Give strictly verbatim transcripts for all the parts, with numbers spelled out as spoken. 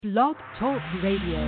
Blog Talk Radio.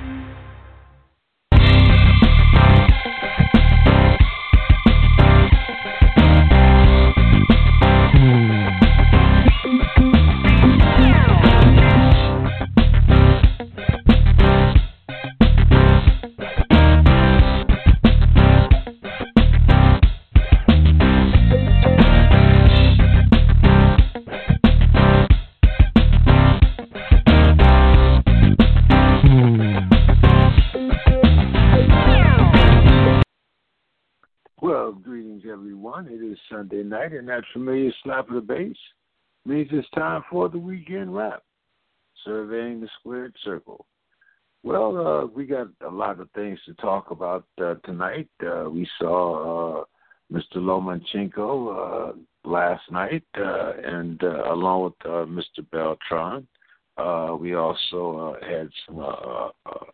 It is Sunday night, and that familiar slap of the bass means it's time for the weekend wrap, surveying the squared circle. Well, uh, we got a lot of things to talk about uh, tonight. Uh, we saw uh, Mister Lomachenko uh, last night, uh, and uh, along with uh, Mister Beltran. Uh, we also uh, had some uh, uh,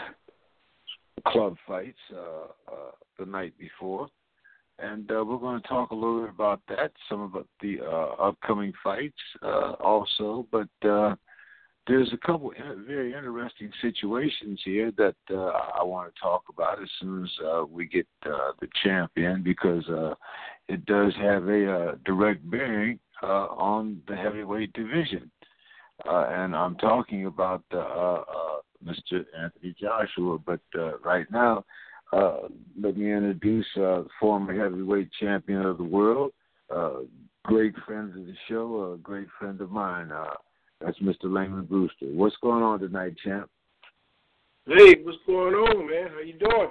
club fights uh, uh, the night before. And uh, we're going to talk a little bit about that, some of the uh, upcoming fights uh, also. But uh, there's a couple of very interesting situations here that uh, I want to talk about as soon as uh, we get uh, the champion, because uh, it does have a uh, direct bearing uh, on the heavyweight division. Uh, and I'm talking about uh, uh, Mister Anthony Joshua. But uh, right now, Uh, let me introduce uh, former heavyweight champion of the world, uh, great friend of the show, a great friend of mine. Uh, that's Mister Layman Brewster. What's going on tonight, champ? Hey, what's going on, man? How you doing?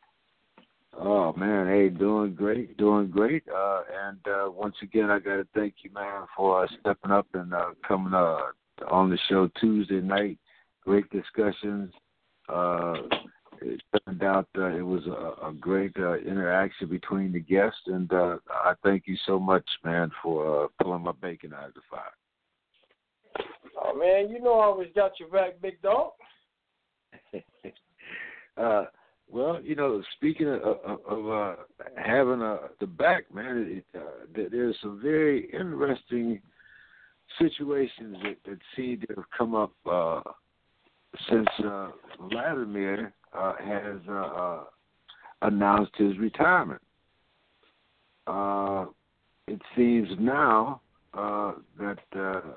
Oh, man, hey, doing great, doing great. Uh, and uh, once again, I got to thank you, man, for uh, stepping up and uh, coming uh, on the show Tuesday night. Great discussions. Uh It turned out uh, it was a, a great uh, interaction between the guests, and uh, I thank you so much, man, for uh, pulling my bacon out of the fire. Oh, man, you know I always got your back, big dog. uh, well, you know, speaking of, of, of uh, having uh, the back, man, it, uh, there's some very interesting situations that, that seem to have come up uh, since uh, Vladimir Uh, has uh, uh, announced his retirement. Uh, it seems now uh, that uh,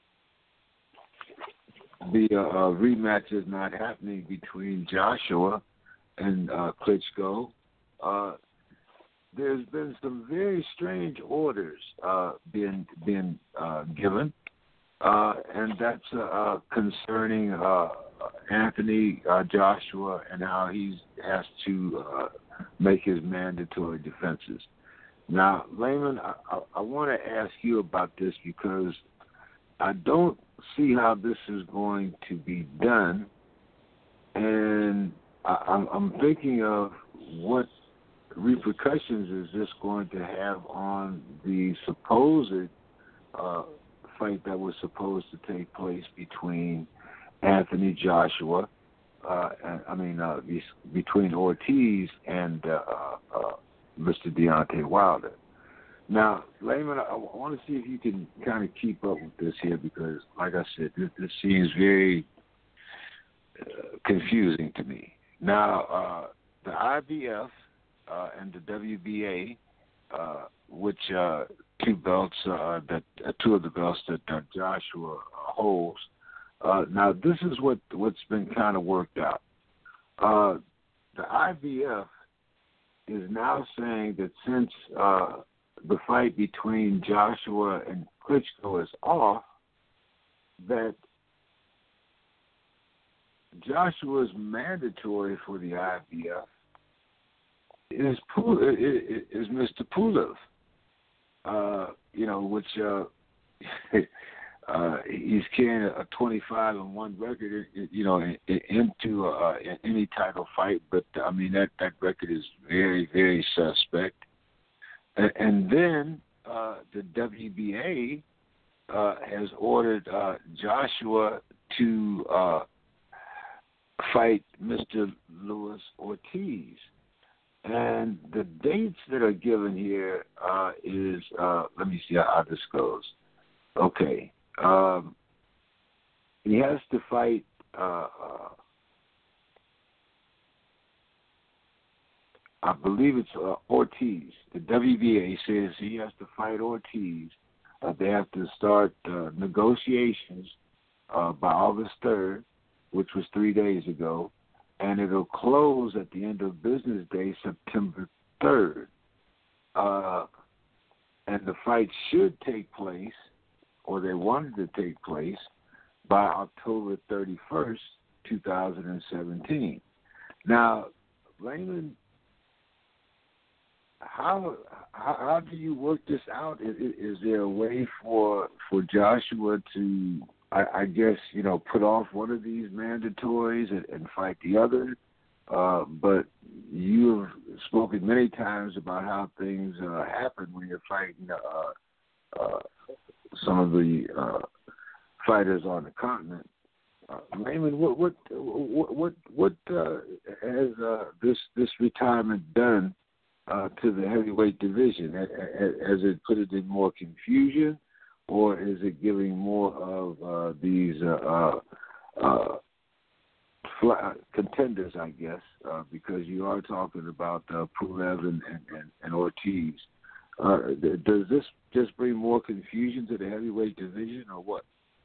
the uh, rematch is not happening between Joshua and uh, Klitschko. Uh, there's been some very strange orders uh, being being uh, given, uh, and that's uh, uh, concerning Uh, Anthony uh, Joshua and how he has to uh, make his mandatory defenses. Now, Layman, I, I, I want to ask you about this because I don't see how this is going to be done, and I, I'm, I'm thinking of what repercussions is this going to have on the supposed uh, fight that was supposed to take place between Anthony Joshua, uh, I mean, uh, between Ortiz and uh, uh, Mister Deontay Wilder. Now, Layman, I want to see if you can kind of keep up with this here because, like I said, this, this seems very uh, confusing to me. Now, uh, the I B F uh, and the W B A, uh, which uh, two belts, uh, that uh, two of the belts that uh, Joshua holds. Uh, now, this is what, what's been kind of worked out. Uh, the I B F is now saying that since uh, the fight between Joshua and Klitschko is off, that Joshua's mandatory for the I B F is, is Mister Pulev, uh, you know, which... Uh, Uh, he's carrying a twenty-five and one record, you know, into uh, any title fight. But I mean that, that record is very, very suspect. And, and then uh, the W B A uh, has ordered uh, Joshua to uh, fight Mister Luis Ortiz. And the dates that are given here uh, is, uh, let me see how this goes. Okay. Um, he has to fight uh, uh, I believe it's uh, Ortiz. The W B A says he has to fight Ortiz. Uh, they have to start uh, negotiations uh, by August third, which was three days ago, and it'll close at the end of business day, September third. Uh, and the fight should take place, or they wanted to take place, by October thirty-first, twenty seventeen. Now, Raymond, how, how how do you work this out? Is, is there a way for for Joshua to, I, I guess, you know, put off one of these mandatories and, and fight the other? Uh, but you've spoken many times about how things uh, happen when you're fighting uh, uh, some of the uh, fighters on the continent. Uh, Raymond, what what what what, what uh, has uh, this this retirement done uh, to the heavyweight division? Has it put it in more confusion, or is it giving more of uh, these uh, uh, fly, contenders? I guess uh, because you are talking about uh, Pulev and, and, and Ortiz. Uh, does this just bring more confusion to the heavyweight division, or what?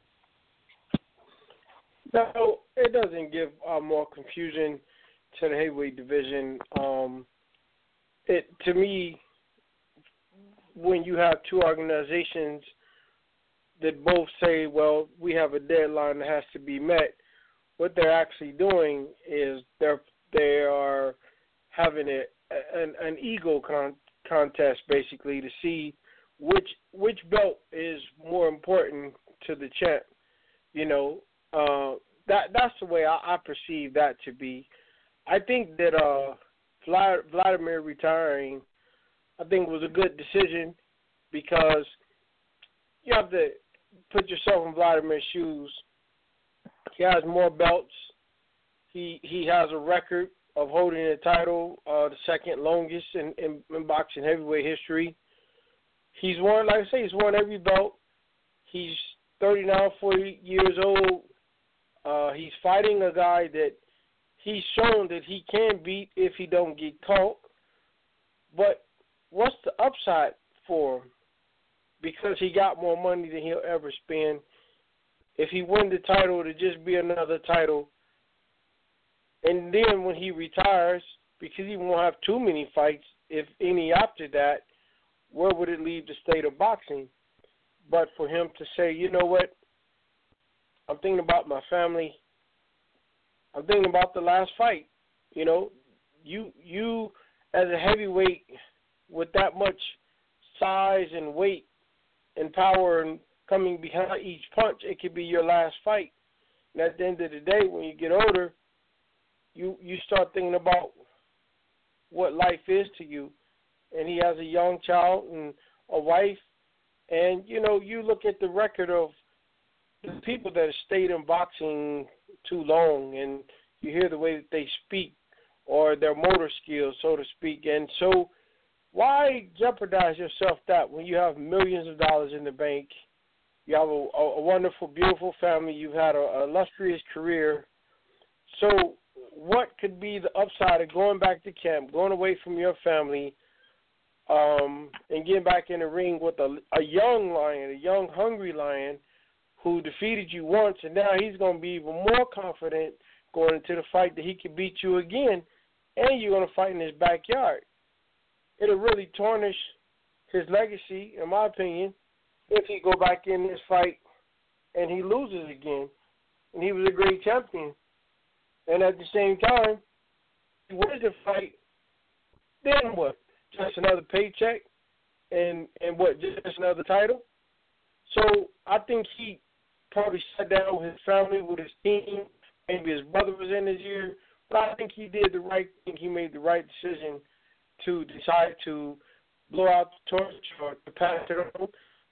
No, it doesn't give uh, more confusion to the heavyweight division. Um, it to me, when you have two organizations that both say, "Well, we have a deadline that has to be met," what they're actually doing is they're they are having a, an, an ego con- contest, basically, to see which which belt is more important to the champ. You know. Uh, that that's the way I, I perceive that to be. I think that uh, Vladimir retiring, I think was a good decision because you have to put yourself in Vladimir's shoes. He has more belts. He he has a record of holding the title, uh, the second longest in, in, in boxing heavyweight history. He's won, like I say, he's won every belt. He's thirty-nine, forty years old. Uh, he's fighting a guy that he's shown that he can beat if he don't get caught. But what's the upside for him? Because he got more money than he'll ever spend. If he win the title, it'll just be another title. And then when he retires, because he won't have too many fights, if any after that, where would it leave the state of boxing? But for him to say, you know what, I'm thinking about my family. I'm thinking about the last fight. You know, you you as a heavyweight with that much size and weight and power and coming behind each punch, it could be your last fight. And at the end of the day, when you get older, you you start thinking about what life is to you. And he has a young child and a wife. And, you know, you look at the record of the people that have stayed in boxing too long, and you hear the way that they speak or their motor skills, so to speak. And so why jeopardize yourself that when you have millions of dollars in the bank, you have a, a wonderful, beautiful family, you've had an illustrious career. So what could be the upside of going back to camp, going away from your family, um, and getting back in the ring with a, a young lion, a young, hungry lion, who defeated you once, and now he's going to be even more confident going into the fight that he can beat you again, and you're going to fight in his backyard. It'll really tarnish his legacy, in my opinion, if he go back in this fight and he loses again. And he was a great champion. And at the same time, he wins the fight, then what? Just another paycheck and, and what, just another title? So I think he probably sat down with his family, with his team. Maybe his brother was in his ear. But I think he did the right thing. He made the right decision to decide to blow out the torch or to pass it on.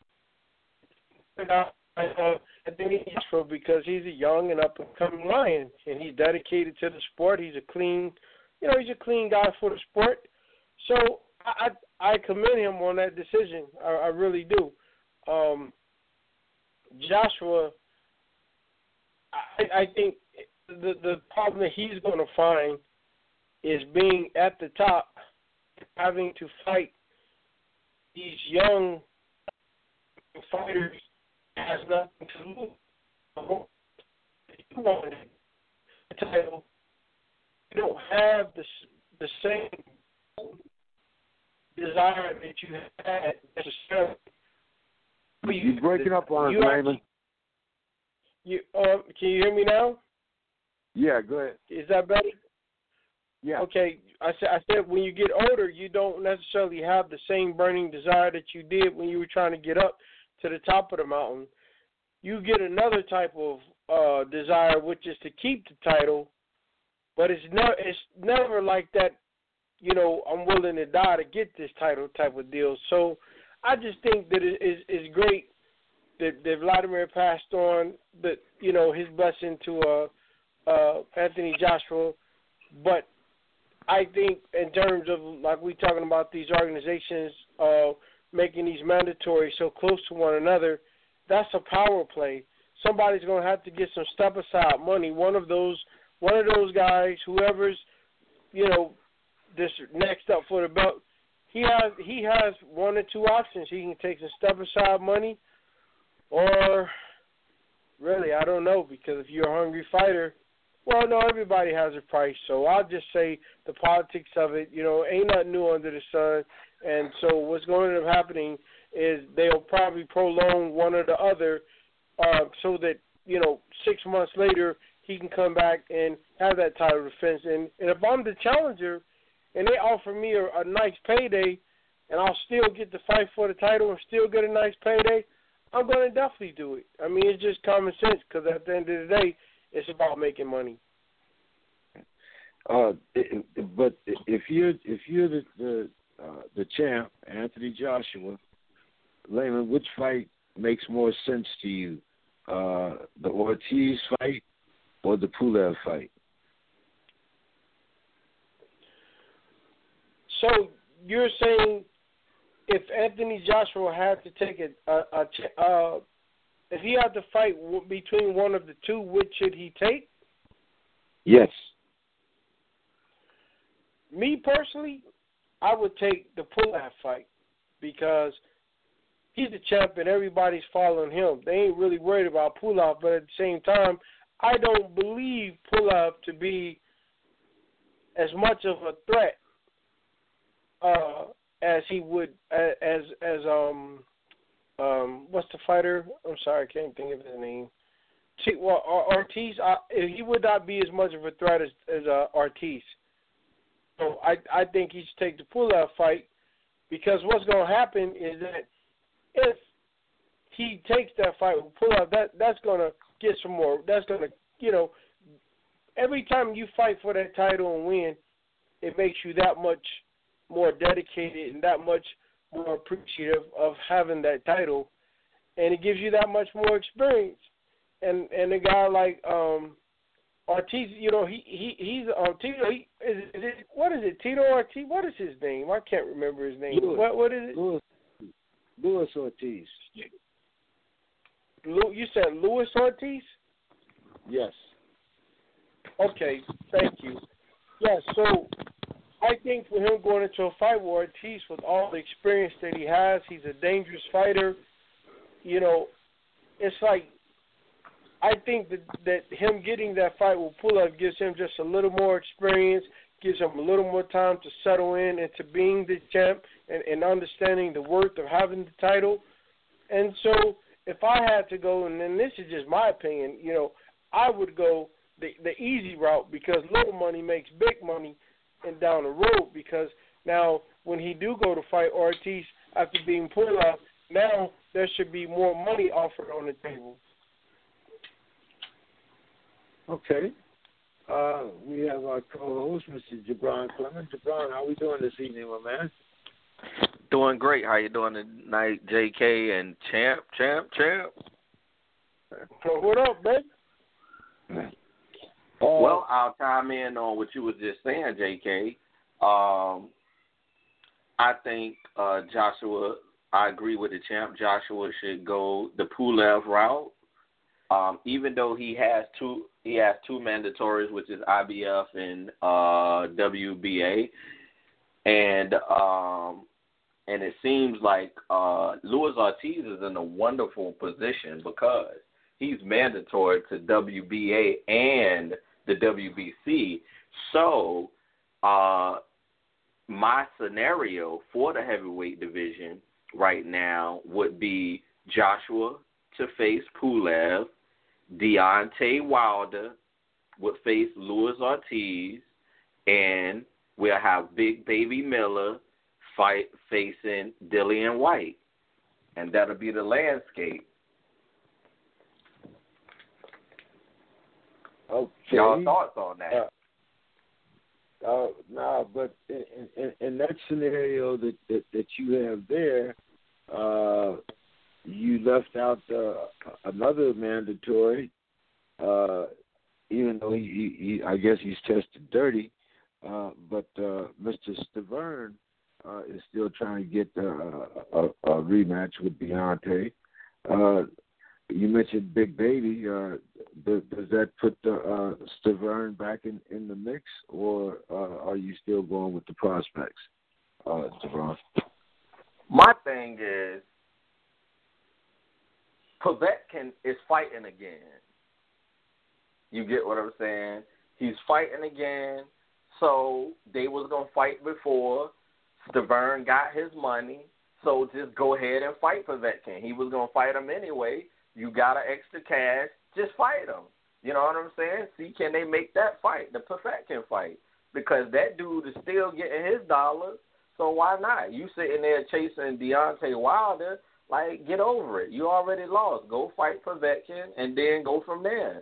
And I, I, I think he's for because he's a young and up-and-coming lion, and he's dedicated to the sport. He's a clean, you know, he's a clean guy for the sport. So I, I, I commend him on that decision. I, I really do. Um, Joshua, I, I think the the problem that he's going to find is being at the top, having to fight these young fighters has nothing to lose. You want the title, you don't have the the same desire that you had necessarily. You're breaking up on us, you Raymond. You um, can you hear me now? Yeah, go ahead. Is that better? Yeah. Okay, I said I said when you get older, you don't necessarily have the same burning desire that you did when you were trying to get up to the top of the mountain. You get another type of uh, desire, which is to keep the title, but it's never it's never like that. You know, I'm willing to die to get this title type of deal. So I just think that it is it's great that, that Vladimir passed on that you know his blessing to uh, uh, Anthony Joshua, but I think in terms of, like we talking about these organizations uh, making these mandatory so close to one another, that's a power play. Somebody's going to have to get some step-aside money. One of those one of those guys, whoever's, you know, this next up for the belt, he has he has one or two options. He can take some step-aside money, or really, I don't know, because if you're a hungry fighter, well, no, everybody has a price, so I'll just say the politics of it, you know, ain't nothing new under the sun, and so what's going to end up happening is they'll probably prolong one or the other uh, so that, you know, six months later he can come back and have that title defense. And, and if I'm the challenger and they offer me a, a nice payday and I'll still get to fight for the title and still get a nice payday, I'm going to definitely do it. I mean, it's just common sense because at the end of the day, it's about making money. Uh, it, it, but if you're if you're the the, uh, the champ, Anthony Joshua, Layman, which fight makes more sense to you, uh, the Ortiz fight or the Pulev fight? So you're saying if Anthony Joshua had to take a, a, a uh, if he had to fight w- between one of the two, which should he take? Yes. Me personally, I would take the Pulev fight because he's the champ and everybody's following him. They ain't really worried about Pulev, but at the same time, I don't believe Pulev to be as much of a threat uh, as he would as as um. Um, what's the fighter? I'm sorry, I can't think of his name. T- well, Ortiz. I, he would not be as much of a threat as, as uh, Ortiz. So I, I think he should take the Pulev fight because what's going to happen is that if he takes that fight with Pulev, that that's going to get some more. That's going to, you know, every time you fight for that title and win, it makes you that much more dedicated and that much more appreciative of having that title, and it gives you that much more experience. And and a guy like um, Ortiz, you know, he he he's um Tito. He, is, is it, what is it? Tito Ortiz? What is his name? I can't remember his name. Louis, what what is it? Louis, Louis Ortiz. Lu, you said Louis Ortiz? Yes. Okay, thank you. Yes, yeah, so I think for him going into a fight with Ortiz with all the experience that he has, he's a dangerous fighter. You know, it's like I think that, that him getting that fight with Pulev gives him just a little more experience, gives him a little more time to settle in into being the champ and, and understanding the worth of having the title. And so if I had to go, and then this is just my opinion, you know, I would go the, the easy route because little money makes big money and down the road, because now when he do go to fight Ortiz after being pulled out, now there should be more money offered on the table. Okay. Uh, we have our co-host, Mister Jabron Clement. Jabron, how we doing this evening, my man? Doing great. How you doing tonight, J K and Champ, Champ, Champ? What up, man? Uh, well, I'll chime in on what you were just saying, J K. Um, I think uh, Joshua, I agree with the champ. Joshua should go the Pulev route. Um, even though he has two he has two mandatories, which is I B F and uh, W B A, and um, and it seems like uh, Luis Ortiz is in a wonderful position because he's mandatory to W B A and the W B C. So, uh, my scenario for the heavyweight division right now would be Joshua to face Pulev, Deontay Wilder would face Luis Ortiz, and we'll have Big Baby Miller fight facing Dillian White, and that'll be the landscape. Okay. Y'all thoughts on that? Uh, uh, nah, but in, in, in that scenario that, that, that you have there, uh, you left out uh, another mandatory, uh, even though he, he, he, I guess he's tested dirty, uh, but uh, Mister Stiverne uh, is still trying to get uh, a, a rematch with Deontay. Uh, you mentioned Big Baby. Uh, does, does that put the, uh, Stiverne back in, in the mix, or uh, are you still going with the prospects, uh, Stiverne? My thing is, Povetkin is fighting again. You get what I'm saying? He's fighting again. So they was going to fight before. Stiverne got his money. So just go ahead and fight Povetkin. He was going to fight him anyway. You got an extra cash. Just fight him. You know what I'm saying? See, can they make that fight, the Povetkin fight? Because that dude is still getting his dollars. So why not? You sitting there chasing Deontay Wilder. Like, get over it. You already lost. Go fight Povetkin and then go from there.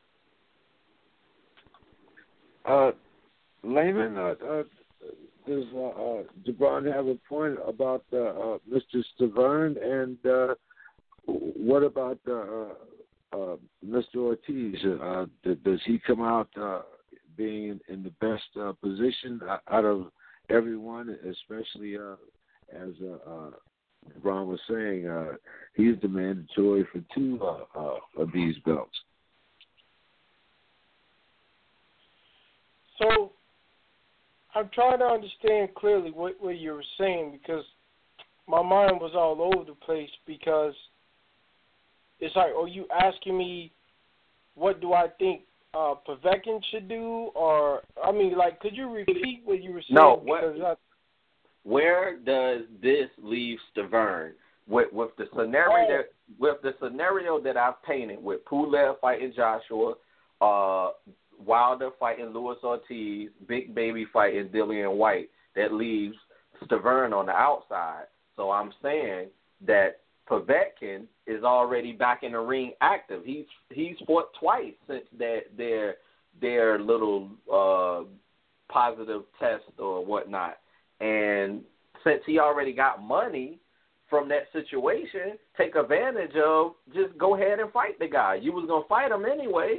Uh, Layman, uh, uh, does uh, uh, Jabron have a point about uh, uh, Mister Stiverne, and uh, what about uh, uh, Mister Ortiz? Uh, does he come out uh, being in the best uh, position out of everyone, especially uh, as uh, uh, Ron was saying, uh, he's the mandatory for two uh, uh, of these belts. So I'm trying to understand clearly what, what you were saying, because my mind was all over the place, because it's like, are you asking me what do I think uh, Povetkin should do? Or, I mean, like, could you repeat what you were saying? No, what, because I, where does this leave Stiverne? With, with the scenario oh. that with the scenario that I've painted, with Pulev fighting Joshua, uh, Wilder fighting Luis Ortiz, Big Baby fighting Dillian White, that leaves Stiverne on the outside. So I'm saying that Povetkin is already back in the ring active. He's he's fought twice since that their their little uh, positive test or whatnot. And since he already got money from that situation, take advantage of, just go ahead and fight the guy. You was going to fight him anyway.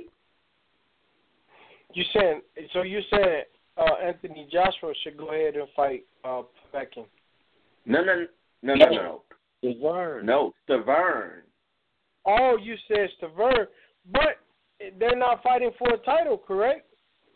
You saying, so you're saying uh, Anthony Joshua should go ahead and fight uh, Povetkin? No, no, no, no, no. Stiverne. No, Stiverne. Oh, you said Stiverne, but they're not fighting for a title, correct?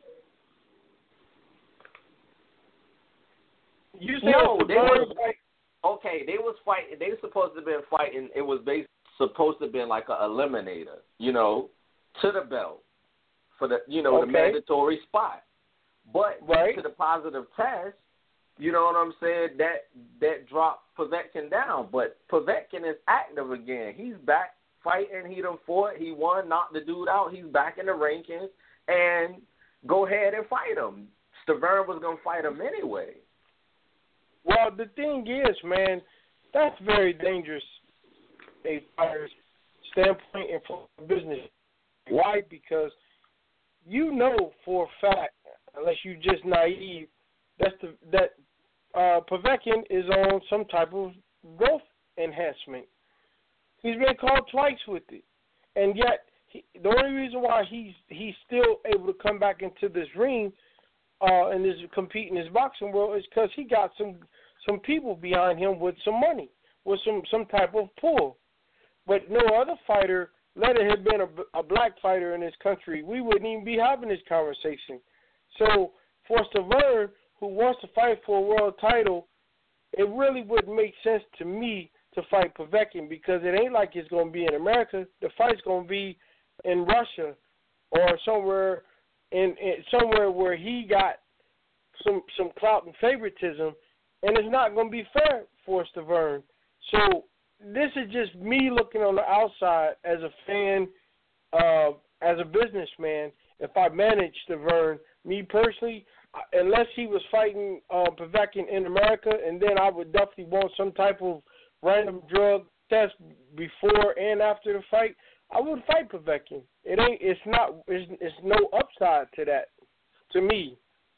You said no, they was like, okay. They was fighting. They were supposed to have been fighting. It was based, supposed to have been like an eliminator, you know, to the belt for the, you know, okay. the mandatory spot. But right. to the positive test, you know what I'm saying? That that dropped Povetkin down. But Povetkin is active again. He's back fighting. He done fought. He won, knocked the dude out. He's back in the rankings. And go ahead and fight him. Stiverne was gonna fight him anyway. Well, the thing is, man, that's very dangerous, a fighter's standpoint and for business. Why? Because you know for a fact, unless you're just naive, that's the, that uh, Povetkin is on some type of growth enhancement. He's been caught twice with it, and yet he, the only reason why he's he's still able to come back into this ring uh, and this compete in this boxing world is because he got some some people behind him with some money, with some, some type of pull. But no other fighter let it have been a, a black fighter in this country, we wouldn't even be having this conversation. So for Stiverne, who wants to fight for a world title, it really wouldn't make sense to me to fight Povetkin because it ain't like it's going to be in America. The fight's going to be in Russia or somewhere in, in somewhere where he got some some clout and favoritism, and it's not going to be fair for Stiverne. So this is just me looking on the outside as a fan, uh, as a businessman. If I managed Stiverne, me personally, unless he was fighting uh, Povetkin in America, and then I would definitely want some type of random drug test before and after the fight, I would fight Povetkin. It ain't. It's not. It's, it's no upside to that, to me.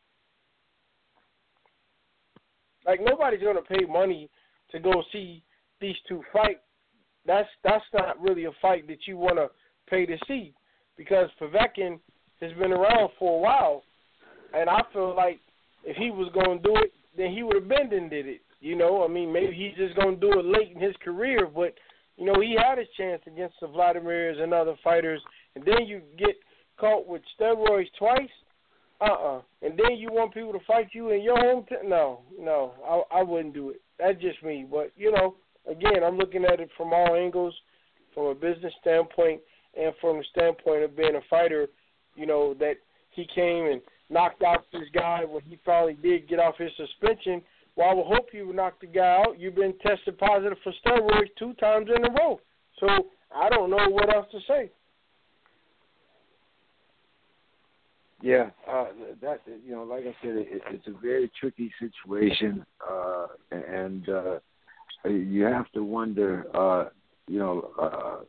Like nobody's gonna pay money to go see these two fight. That's that's not really a fight that you want to pay to see, because Povetkin has been around for a while, and I feel like if he was gonna do it, then he would have been and did it. You know, I mean, maybe he's just gonna do it late in his career, but you know, he had his chance against the Vladimirs and other fighters, and then you get caught with steroids twice. Uh-uh. And then you want people to fight you in your hometown? No, no, I, I wouldn't do it. That's just me. But, you know, again, I'm looking at it from all angles, from a business standpoint and from the standpoint of being a fighter, you know, that he came and knocked out this guy when he finally did get off his suspension. Well, I would hope you would knock the guy out. You've been tested positive for steroids two times in a row. So I don't know what else to say. Yeah, uh, that you know, like I said, it, it's a very tricky situation, uh, and uh, you have to wonder, uh, you know, uh,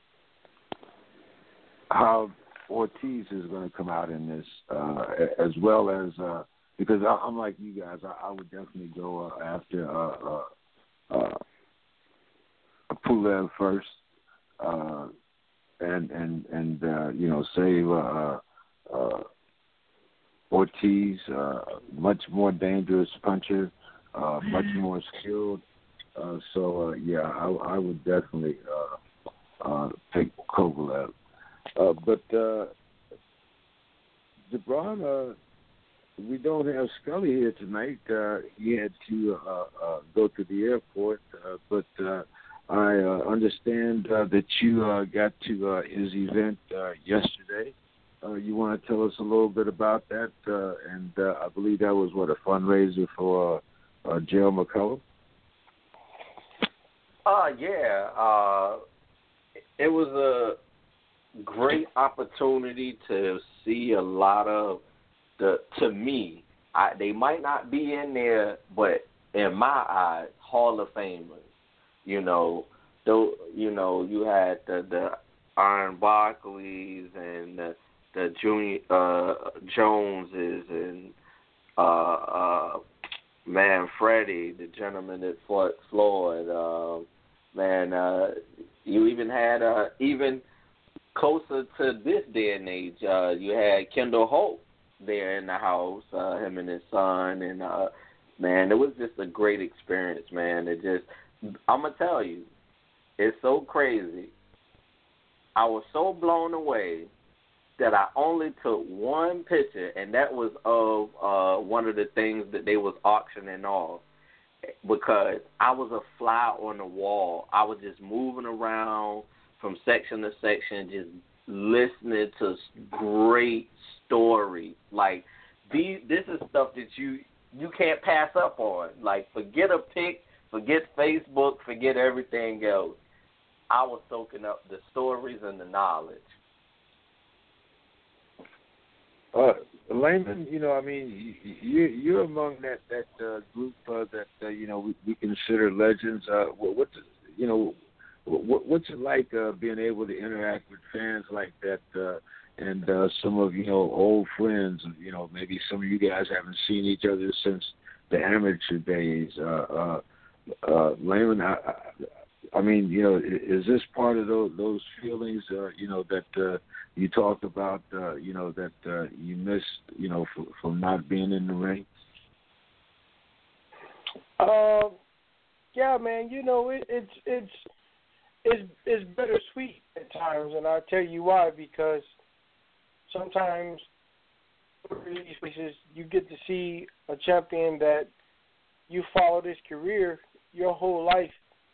how Ortiz is going to come out in this, uh, as well as uh, because I, I'm like you guys, I, I would definitely go uh, after uh, uh, uh, Pulev first, uh, and and and uh, you know, save. Uh, uh, Ortiz, uh, much more dangerous puncher, uh, much more skilled. Uh, so, uh, yeah, I, I would definitely uh, uh, take Kovalev. Uh, but, uh, Gibran, uh, we don't have Scully here tonight. Uh, he had to uh, uh, go to the airport, uh, but uh, I uh, understand uh, that you uh, got to uh, his event uh, yesterday. Uh, you want to tell us a little bit about that? Uh, and uh, I believe that was, what, a fundraiser for uh, uh, Jail McCullough? Uh, yeah. Uh, it was a great opportunity to see a lot of the, to me, I, they might not be in there, but in my eyes, Hall of Famers. You know, though, you know, you had the, the Iron Barkleys and the the Junior uh, Joneses and uh, uh, man Freddie, the gentleman that fought Floyd. Uh, man, uh, you even had uh, even closer to this day and age. Uh, you had Kendall Holt there in the house, uh, him and his son, and uh, man, it was just a great experience, man. It just, I'm gonna tell you, it's so crazy. I was so blown away that I only took one picture, and that was of uh, one of the things that they was auctioning off, because I was a fly on the wall. I was just moving around from section to section, just listening to great stories. Like, these, this is stuff that you you can't pass up on. Like, forget a pic, forget Facebook, forget everything else. I was soaking up the stories and the knowledge. Uh, Layman, you know, I mean, you, you're among that that uh, group uh, that uh, you know we, we consider legends. Uh, what, what's you know, what, what's it like uh, being able to interact with fans like that, uh, and uh, some of you know old friends? You know, maybe some of you guys haven't seen each other since the amateur days. Uh, uh, uh, Layman, I, I mean, you know, is this part of those, those feelings, uh, you know, that uh, you talked about, uh, you know, that uh, you missed, you know, f- from not being in the ring? Um, yeah, man. You know, it, it's it's it's it's bittersweet at times, and I'll tell you why. Because sometimes in these places you get to see a champion that you followed his career your whole life.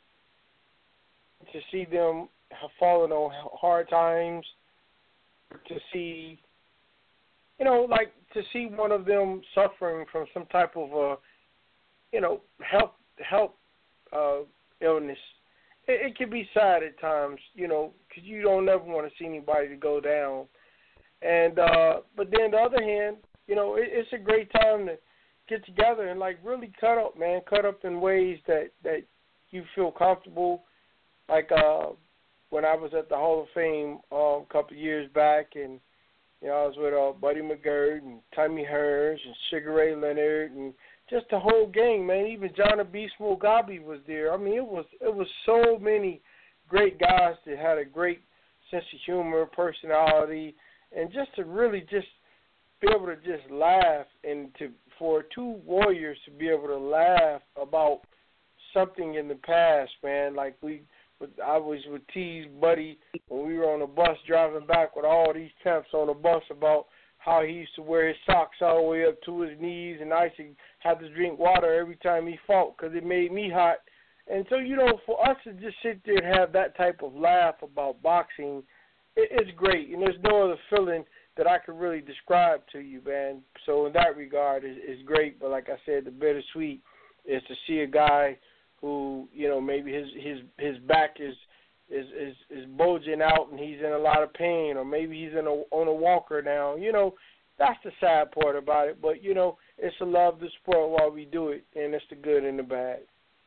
To see them have fallen on hard times, to see, you know, like to see one of them suffering from some type of, uh, you know, health health uh, illness. It, it can be sad at times, you know, because you don't never want to see anybody to go down. And uh, but then the other hand, you know, it, it's a great time to get together and like really cut up, man, cut up in ways that that you feel comfortable. Like uh, when I was at the Hall of Fame uh, a couple of years back, and you know I was with uh, Buddy McGirt and Tommy Hearns and Sugar Ray Leonard and just the whole gang, man. Even John Beast Mugabe was there. I mean, it was it was so many great guys that had a great sense of humor, personality, and just to really just be able to just laugh, and to for two warriors to be able to laugh about something in the past, man. Like we. I was with T's buddy when we were on the bus driving back with all these temps on the bus about how he used to wear his socks all the way up to his knees, and I used to have to drink water every time he fought because it made me hot. And so, you know, for us to just sit there and have that type of laugh about boxing, it, it's great. And there's no other feeling that I could really describe to you, man. So in that regard, it's, it's great. But like I said, the bittersweet is to see a guy who, you know, maybe his his his back is is is is bulging out and he's in a lot of pain, or maybe he's in a on a walker now. You know, that's the sad part about it. But you know, it's a love the sport while we do it, and it's the good and the bad.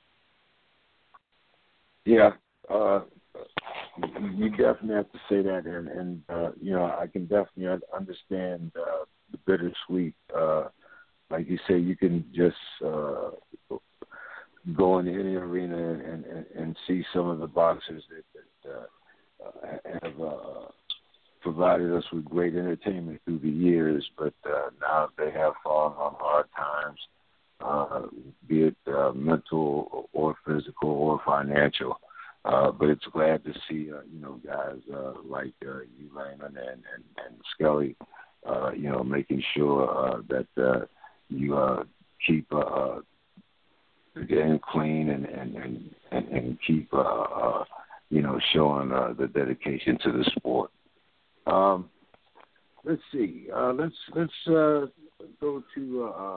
Yeah, uh, you definitely have to say that, and and uh, you know, I can definitely understand uh, the bittersweet. Uh, like you say, you can just. Uh, go in any arena and, and, and see some of the boxers that, that uh, uh, have uh, provided us with great entertainment through the years, but uh, now they have fallen on hard times, uh, be it uh, mental or physical or financial. Uh, but it's glad to see, uh, you know, guys uh, like uh, you, Layman, and, and, and Skelly, uh, you know, making sure uh, that uh, you uh, keep uh, getting clean and and and, and, and keep uh, uh, you know showing uh, the dedication to the sport. Um, let's see. Uh, let's let's uh, go to uh, uh,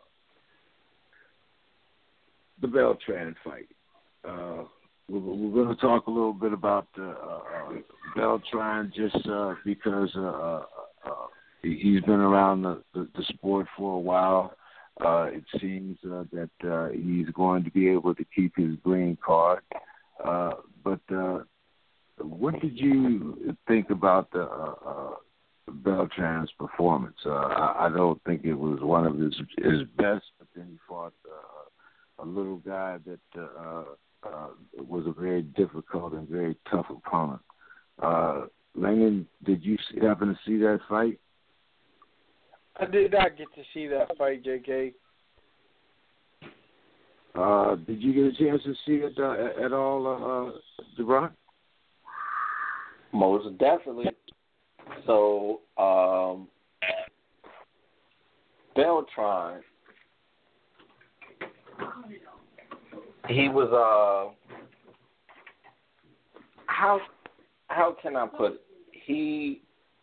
the Beltran fight. Uh, we're, we're going to talk a little bit about uh, uh, Beltran just uh, because uh, uh, uh, he's been around the, the, the sport for a while. Uh, it seems uh, that uh, he's going to be able to keep his green card. Uh, but uh, what did you think about the uh, uh, Beltran's performance? Uh, I, I don't think it was one of his his best, but then he fought uh, a little guy that uh, uh, was a very difficult and very tough opponent. Uh, Langan, did you happen to see that fight? I did not get to see that fight, J K. Uh, did you get a chance to see it uh, at all, uh, DeBron? Most definitely. So, um, Beltran, he was, uh, how, how can I put it? He,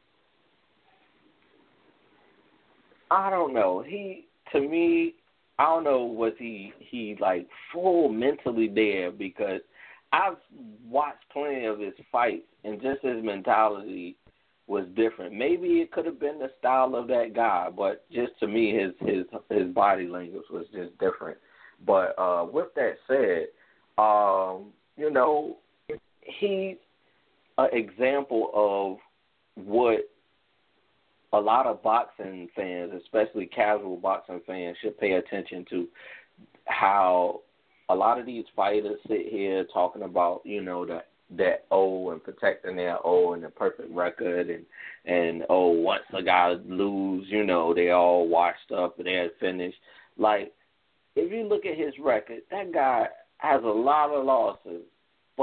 I don't know. He, to me, I don't know, was he, he like full mentally there, because I've watched plenty of his fights and just his mentality was different. Maybe it could have been the style of that guy, but just to me, his his, his body language was just different. But uh, with that said, um, you know, he's an example of what a lot of boxing fans, especially casual boxing fans, should pay attention to. How a lot of these fighters sit here talking about, you know, that that O and protecting their O and the perfect record, and and oh, once a guy lose, you know, they all washed up and they're finished. Like, if you look at his record, that guy has a lot of losses, but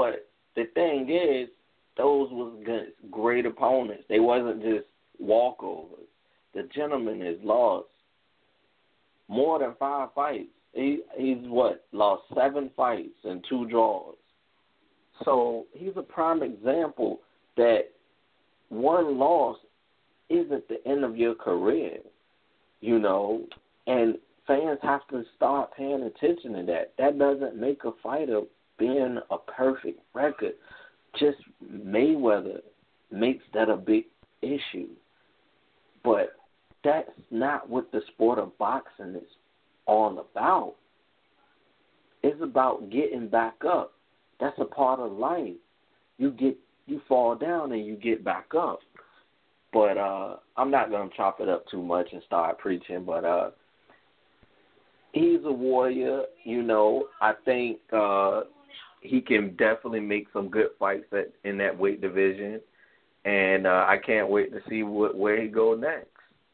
the thing is, those was good, great opponents. They wasn't just walkovers. The gentleman has lost more than five fights. He he's what lost seven fights and two draws. So he's a prime example that one loss isn't the end of your career, you know, and fans have to start paying attention to that. That doesn't make a fighter being a perfect record. Just Mayweather makes that a big issue. But that's not what the sport of boxing is all about. It's about getting back up. That's a part of life. You get you fall down and you get back up. But uh, I'm not going to chop it up too much and start preaching, but uh, he's a warrior, you know. I think uh, he can definitely make some good fights at, in that weight division, and uh, I can't wait to see what, where he goes next.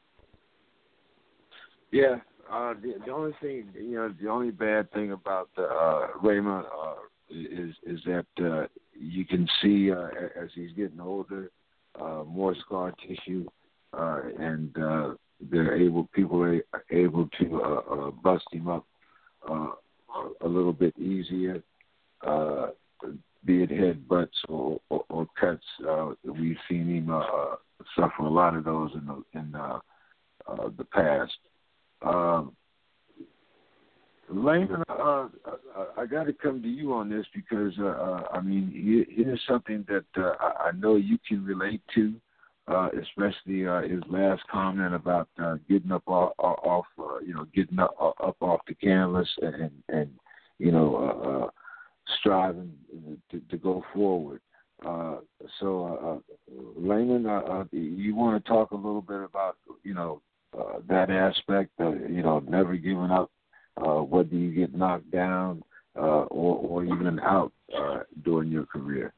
Yeah, uh, the, the only thing, you know, the only bad thing about uh, Raymond uh, is is that uh, you can see uh, as he's getting older, uh, more scar tissue, uh, and uh, they're able, people are able to uh, uh, bust him up uh, a little bit easier, uh, be it headbutts or, or, or cuts. Uh, we've seen him uh, suffer a lot of those in the, in uh, uh, the past. Um, Layman, uh, I, I got to come to you on this because, uh, uh, I mean, it, it is something that uh, I know you can relate to, uh, especially uh, his last comment about uh, getting up off, off uh, you know, getting up, up off the canvas and, and you know, uh, uh, striving to, to go forward. Uh, so, uh, Layman, uh, uh, you want to talk a little bit about, you know, uh, that aspect, uh, you know, never giving up. Uh, whether you get knocked down uh, or, or even out uh, during your career?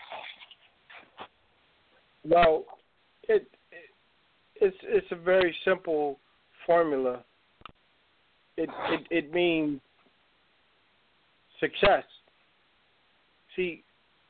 Well, it, it it's it's a very simple formula. It it, it means success. See,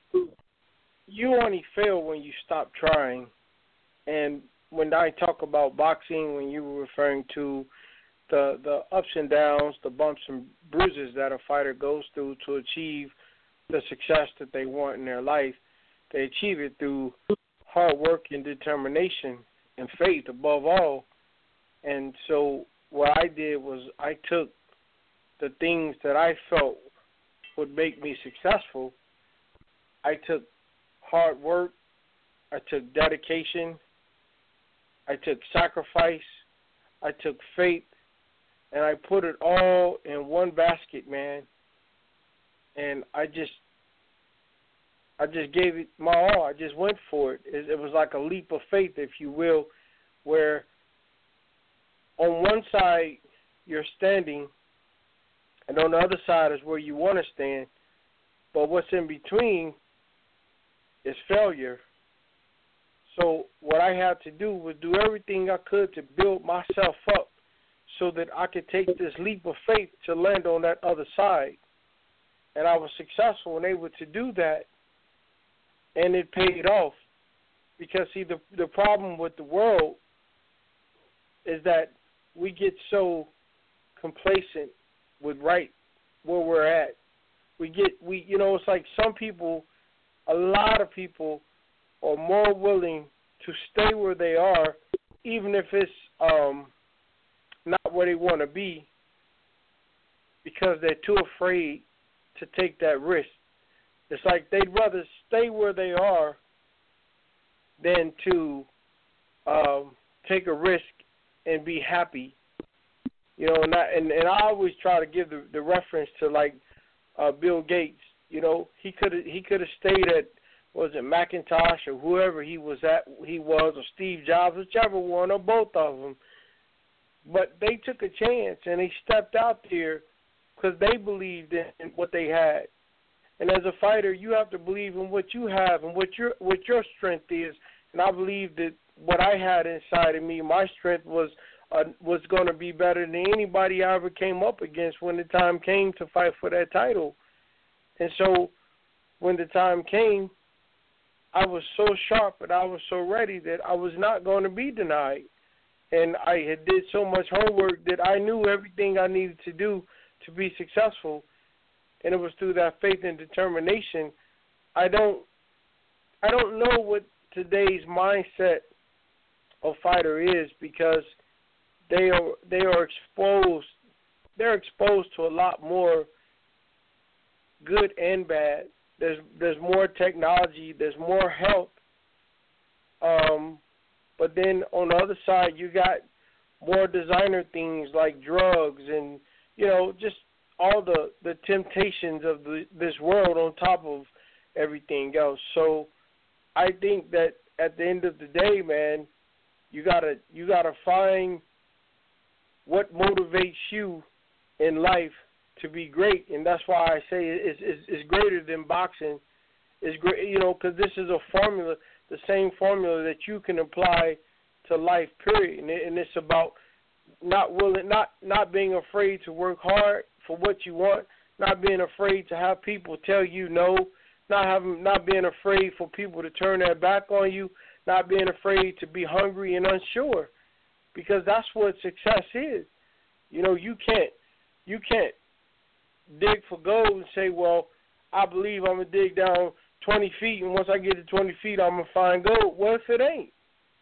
you only fail when you stop trying. And when I talk about boxing, when you were referring to the the ups and downs, the bumps and bruises that a fighter goes through to achieve the success that they want in their life, they achieve it through hard work and determination and faith above all. And so what I did was I took the things that I felt would make me successful. I took hard work, I took dedication, I took sacrifice, I took faith, and I put it all in one basket, man. And I just, I just gave it my all. I just went for it. It, it was like a leap of faith, if you will, where on one side you're standing, and on the other side is where you want to stand. But what's in between is failure. So what I had to do was do everything I could to build myself up, so that I could take this leap of faith to land on that other side. And I was successful and able to do that, and it paid off. Because, see, the the problem with the world is that we get so complacent with right where we're at. We get, we you know, it's like some people, a lot of people are more willing to stay where they are, even if it's um, not where they want to be, because they're too afraid to take that risk. It's like they'd rather stay where they are than to um, take a risk and be happy. You know, and I, and, and I always try to give the, the reference to, like, uh, Bill Gates. You know, he could he could have stayed at, was it Macintosh or whoever he was at, he was, or Steve Jobs, whichever one, or both of them. But they took a chance, and they stepped out there because they believed in what they had. And as a fighter, you have to believe in what you have and what your what your strength is. And I believe that what I had inside of me, my strength was uh, was going to be better than anybody I ever came up against when the time came to fight for that title. And so when the time came, I was so sharp and I was so ready that I was not going to be denied. And I had did so much homework that I knew everything I needed to do to be successful. And it was through that faith and determination. I don't I don't know what today's mindset of fighter is, because they are they are exposed they're exposed to a lot more good and bad. There's there's more technology, there's more help. Um, but then on the other side, you got more designer things like drugs and, you know, just all the, the temptations of the, this world on top of everything else. So I think that at the end of the day, man, you gotta you gotta find what motivates you in life to be great, and that's why I say it's, it's, it's greater than boxing. It's great, you know, because this is a formula, the same formula that you can apply to life, period. And, it, and it's about not willing, not not being afraid to work hard for what you want, not being afraid to have people tell you no, not having, not being afraid for people to turn their back on you, not being afraid to be hungry and unsure, because that's what success is. You know, you can't you can't dig for gold and say, well, I believe I'm going to dig down twenty feet, and once I get to twenty feet, I'm going to find gold. Well, if it ain't.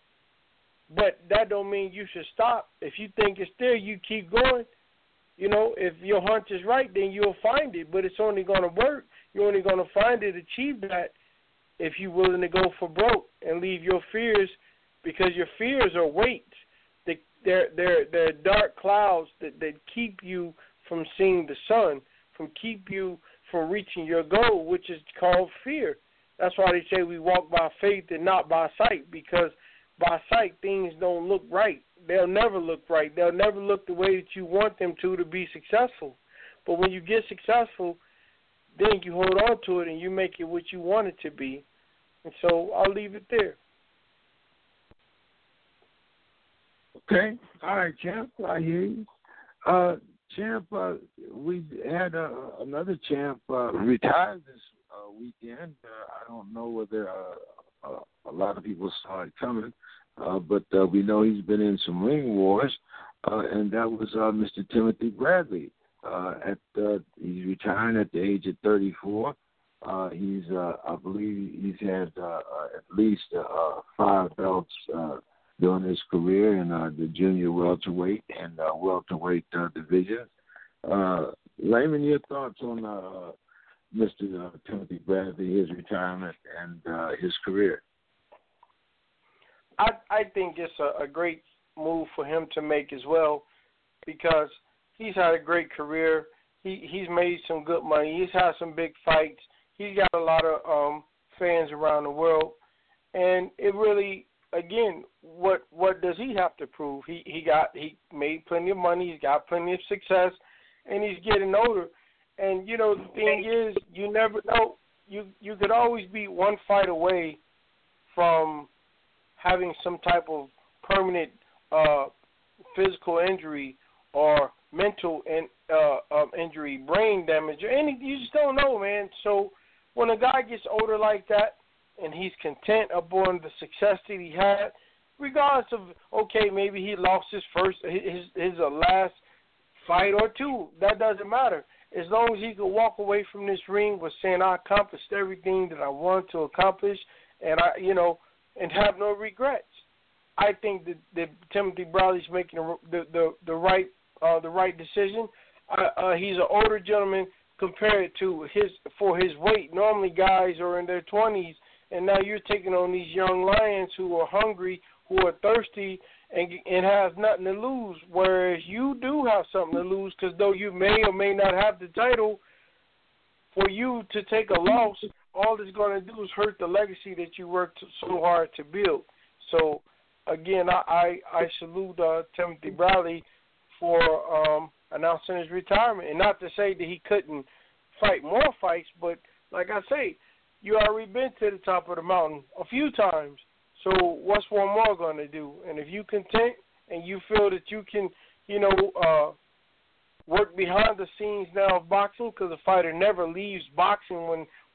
But that don't mean you should stop. If you think it's there, you keep going. You know, if your hunch is right, then you'll find it, but it's only going to work. You're only going to find it, achieve that, if you're willing to go for broke and leave your fears, because your fears are weights. They, they're, they're, they're dark clouds that, that keep you from seeing the sun, from keep you from reaching your goal, which is called fear. That's why they say we walk by faith and not by sight, because by sight things don't look right. They'll never look right. They'll never look the way that you want them to to be successful. But when you get successful, then you hold on to it and you make it what you want it to be. And so I'll leave it there. Okay. All right, Champ. I hear you. Uh, Champ, uh, we had uh, another champ uh, retire this uh, weekend. Uh, I don't know whether uh, uh, a lot of people saw it coming, uh, but uh, we know he's been in some ring wars, uh, and that was uh, Mister Timothy Bradley. Uh, at uh, he's retiring at the age of thirty-four. Uh, he's, uh, I believe, he's had uh, uh, at least uh, five belts uh, during his career in uh, the junior welterweight and uh, welterweight uh, divisions. Uh, Layman, your thoughts on uh, Mister Uh, Timothy Bradley, his retirement, and uh, his career? I I think it's a, a great move for him to make as well, because he's had a great career. He he's made some good money. He's had some big fights. He's got a lot of um, fans around the world, and it really, again, what what does he have to prove? He he got he made plenty of money. He's got plenty of success, and he's getting older. And you know the thing is, you never know. You you could always be one fight away from having some type of permanent uh, physical injury or mental in, uh, um, injury, brain damage, or any. You just don't know, man. So when a guy gets older like that, and he's content upon the success that he had, regardless of, okay, maybe he lost his first, his his uh, last fight or two, that doesn't matter. As long as he can walk away from this ring with saying, I accomplished everything that I wanted to accomplish, and I, you know, and have no regrets. I think that, that Timothy Bradley's making the the the right uh, the right decision. Uh, uh, he's an older gentleman compared to his for his weight. Normally, guys are in their twenties, and now you're taking on these young lions who are hungry, who are thirsty, and and has nothing to lose. Whereas you do have something to lose, because though you may or may not have the title, for you to take a loss, all it's going to do is hurt the legacy that you worked so hard to build. So, again, I, I, I salute uh, Timothy Bradley for um, announcing his retirement. And not to say that he couldn't fight more fights, but like I say, you already been to the top of the mountain a few times. So what's one more going to do? And if you content and you feel that you can, you know, uh, work behind the scenes now of boxing, because a fighter never leaves boxing when,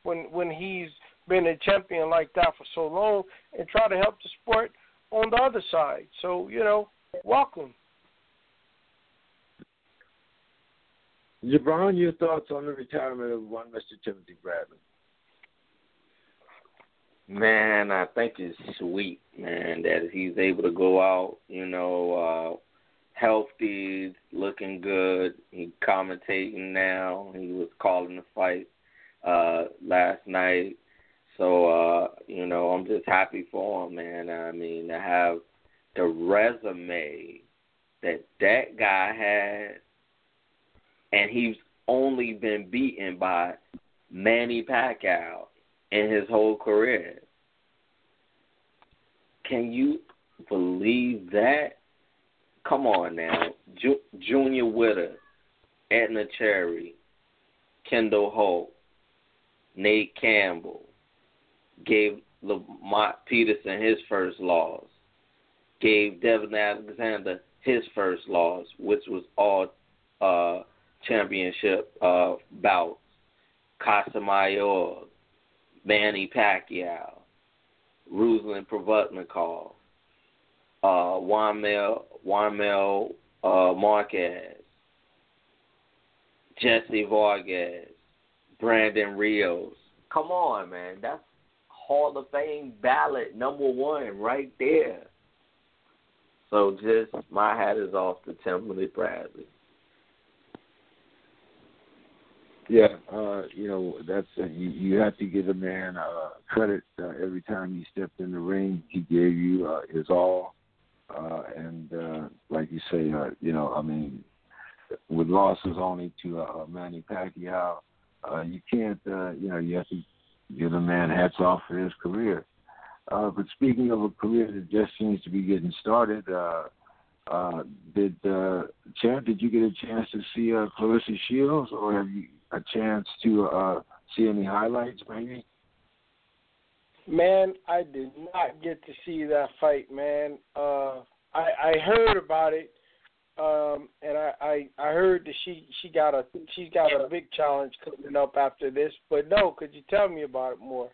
when when he's been a champion like that for so long, and try to help the sport on the other side. So, you know, welcome. Jabron, your thoughts on the retirement of one Mister Timothy Bradley? Man, I think it's sweet, man, that he's able to go out, you know, uh, healthy, looking good. He commentating now. He was calling the fight uh, last night. So, uh, you know, I'm just happy for him, man. I mean, to have the resume that that guy had, and he's only been beaten by Manny Pacquiao in his whole career. Can you believe that? Come on now. Ju- Junior Witter, Edna Cherry, Kendall Holt, Nate Campbell, gave Lamont Peterson his first loss, gave Devin Alexander his first loss, which was all uh, championship uh, bouts. Casamayor, Manny Pacquiao, Ruslan Provodnikov, uh, Juanmel, Juanmel uh, Marquez, Jesse Vargas, Brandon Rios. Come on, man. That's Hall of Fame ballot number one right there. So just my hat is off to Timothy Bradley. Yeah, uh, you know, that's uh, you, you have to give a man uh, credit uh, every time he stepped in the ring. He gave you uh, his all, uh, and uh, like you say, uh, you know, I mean, with losses only to uh, Manny Pacquiao, uh, you can't, uh, you know, you have to give a man hats off for his career. Uh, but speaking of a career that just seems to be getting started, uh, uh, did uh, Champ, did you get a chance to see uh, Claressa Shields, or have you a chance to uh, see any highlights, maybe? Man, I did not get to see that fight, man. Uh, I, I heard about it, um, and I, I, I heard that she, she got a she's got a big challenge coming up after this. But no, could you tell me about it more?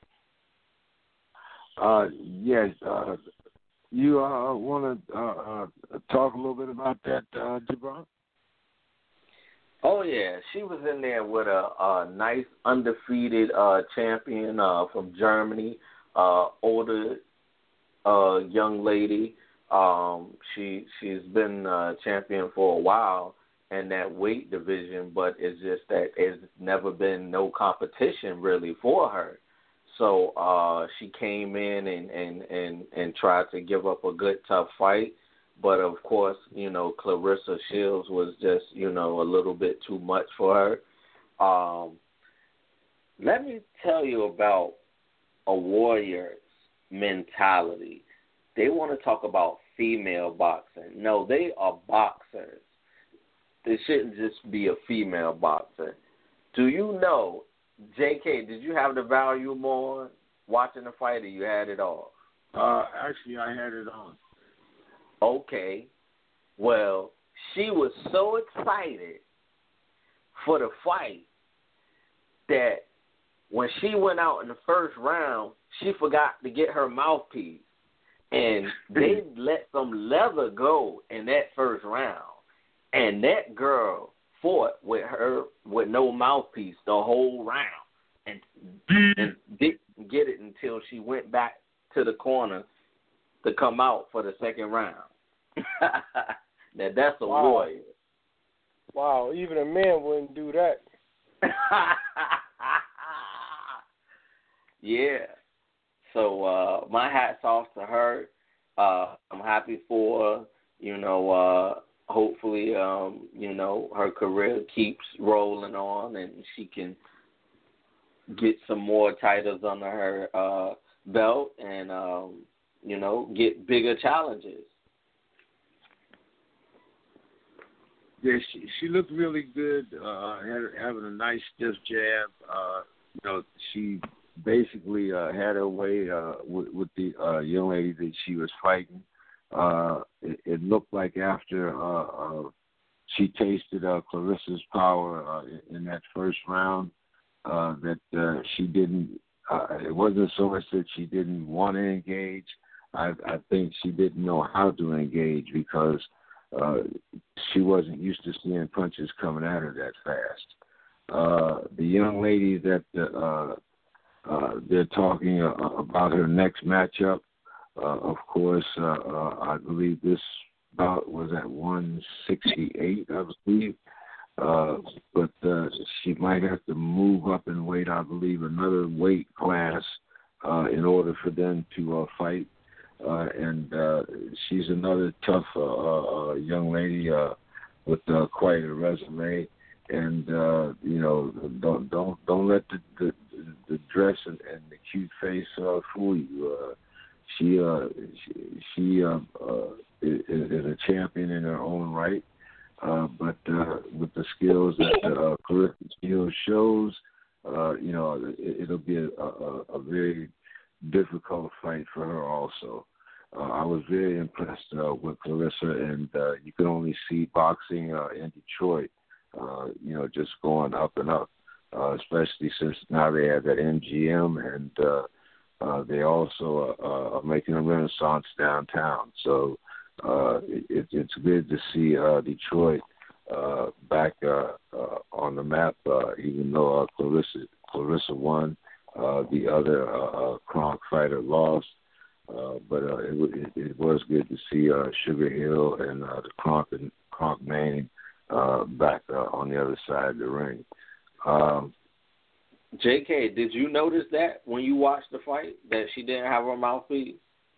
Uh, yes. Uh, you uh, want to uh, uh, talk a little bit about that, uh, Jabron? Oh, yeah. She was in there with a, a nice undefeated uh, champion uh, from Germany, uh, older uh, young lady. Um, she, she's been uh, champion for a while in that weight division, but it's just that it's never been no competition really for her. So uh, she came in and, and, and, and tried to give up a good, tough fight. But, of course, you know, Claressa Shields was just, you know, a little bit too much for her. Um, let me tell you about a warrior's mentality. They want to talk about female boxing. No, they are boxers. They shouldn't just be a female boxer. Do you know, J K, did you have the volume on watching the fight, or you had it off? Uh, actually, I had it on. Okay. Well, she was so excited for the fight that when she went out in the first round, she forgot to get her mouthpiece. And they let some leather go in that first round. And that girl fought with her with no mouthpiece the whole round and, and didn't get it until she went back to the corner to come out for the second round. Now that's a wow. warrior. Wow, even a man wouldn't do that. Yeah. So uh, my hat's off to her. Uh, I'm happy for her. You know, uh, hopefully, um, you know, her career keeps rolling on and she can get some more titles under her uh, belt and, um, you know, get bigger challenges. Yeah, she she looked really good. Uh, had, having a nice stiff jab. Uh, you know, she basically uh, had her way uh, with, with the uh, young lady that she was fighting. Uh, it, it looked like after uh, uh, she tasted uh, Claressa's power uh, in, in that first round, uh, that uh, she didn't. Uh, it wasn't so much that she didn't want to engage. I, I think she didn't know how to engage because uh, she wasn't used to seeing punches coming at her that fast. Uh, the young lady that uh, uh, they're talking uh, about her next matchup, uh, of course, uh, uh, I believe this bout was at one sixty-eight, I believe. Uh, but uh, she might have to move up in weight, I believe, another weight class uh, in order for them to uh, fight. Uh, and uh, she's another tough uh, uh, young lady uh, with uh, quite a resume. And uh, you know, don't don't don't let the the, the dress and, and the cute face uh, fool you. Uh, she uh, she, she uh, uh, is, is a champion in her own right. Uh, but uh, with the skills that uh, Claressa Shields shows, uh, you know, it, it'll be a, a, a very difficult fight for her also. Uh, I was very impressed uh, with Claressa, and uh, you can only see boxing uh, in Detroit, uh, you know, just going up and up, uh, especially since now they have that M G M, and uh, uh, they also uh, are making a renaissance downtown. So, Uh, it, it's good to see uh, Detroit uh, back uh, uh, on the map, uh, even though uh, Claressa, Claressa won. Uh, the other uh, uh, Kronk fighter lost. Uh, but uh, it, it, it was good to see uh, Sugar Hill and uh, the Kronk and Kronk Manning uh, back uh, on the other side of the ring. Um, J K, did you notice that when you watched the fight, that she didn't have her mouthpiece?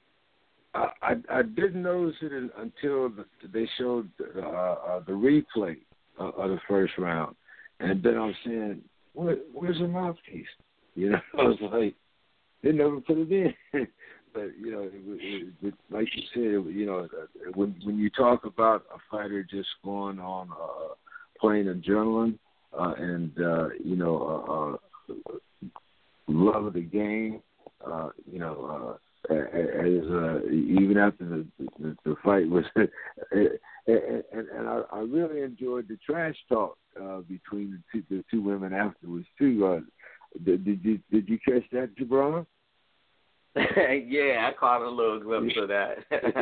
I, I, I didn't notice it until the, they showed uh, uh, the replay uh, of the first round, and then I'm saying, Where, "Where's her mouthpiece?" You know, I was like, they never put it in. But you know, it, it, it, like you said, you know, when when you talk about a fighter just going on uh, playing adrenaline uh, and uh, you know, uh, uh, love of the game, uh, you know. Uh, As uh, even after the, the, the fight was, and, and, and I, I really enjoyed the trash talk uh, between the two, the two women afterwards too. Uh, did, did you did you catch that, Jabron? Yeah, I caught a little glimpse of that.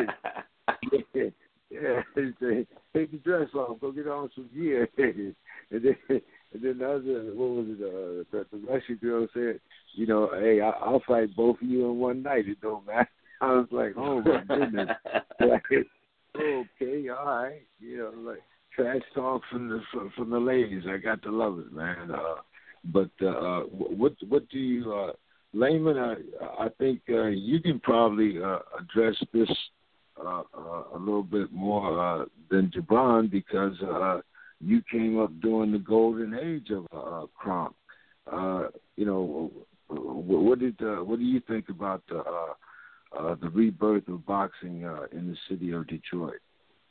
yeah, yeah. Say, take the dress off, go get on some gear, and then and then the other, what was it? Uh, the, the Russian girl said, you know, hey, I, I'll fight both of you in one night. It don't matter. I was like, oh my goodness. Like, okay, all right. You know, like trash talk from the from, from the ladies. I got to love it, man. Uh, but uh, what what do you, uh, Layman? I I think uh, you can probably uh, address this uh, uh, a little bit more uh, than Jabron because uh, you came up during the golden age of uh, Kronk. Uh, you know. What did uh, what do you think about the uh, uh, the rebirth of boxing uh, in the city of Detroit?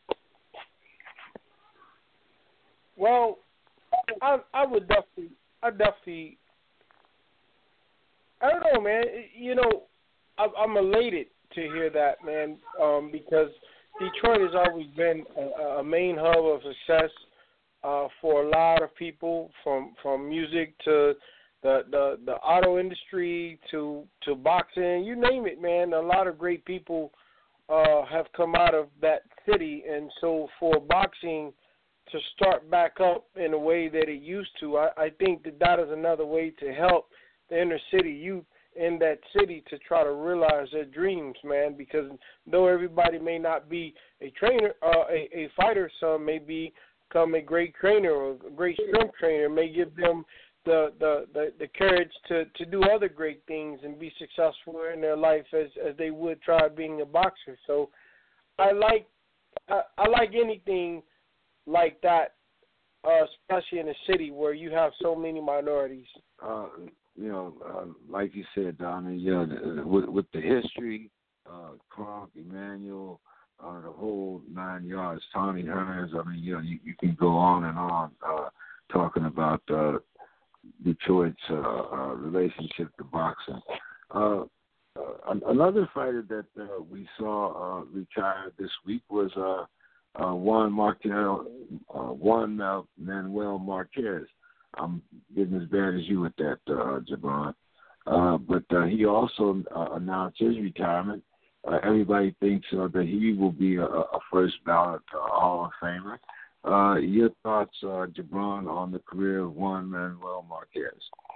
Well, I I would definitely I definitely I don't know, man. You know, I, I'm elated to hear that, man, um, because Detroit has always been a, a main hub of success uh, for a lot of people, from from music to The, the the auto industry to to boxing, you name it, man. A lot of great people uh, have come out of that city, and so for boxing to start back up in a way that it used to, I, I think that that is another way to help the inner city youth in that city to try to realize their dreams, man. Because though everybody may not be a trainer, uh, a, a fighter, some may become a great trainer or a great strength trainer, may give them The, the, the, the courage to, to do other great things and be successful in their life as, as they would try being a boxer. So I like I, I like anything like that, uh, especially in a city where you have so many minorities. Uh, you know, uh, like you said, Donnie, you know, with, with the history, uh, Kronk, Emmanuel, uh, the whole nine yards, Tommy Hearns, I mean, you know, you, you can go on and on uh, talking about uh, Detroit's uh, uh, relationship to boxing. Uh, uh, another fighter that uh, we saw uh, retire this week was uh, uh, Juan Marquez, uh, Juan uh, Manuel Marquez. I'm getting as bad as you with that, uh, Jabron. Uh, but uh, he also uh, announced his retirement. Uh, everybody thinks uh, that he will be a, a first ballot uh, Hall of Famer. Uh, your thoughts, uh, Jabron, on the career of Juan Manuel Marquez?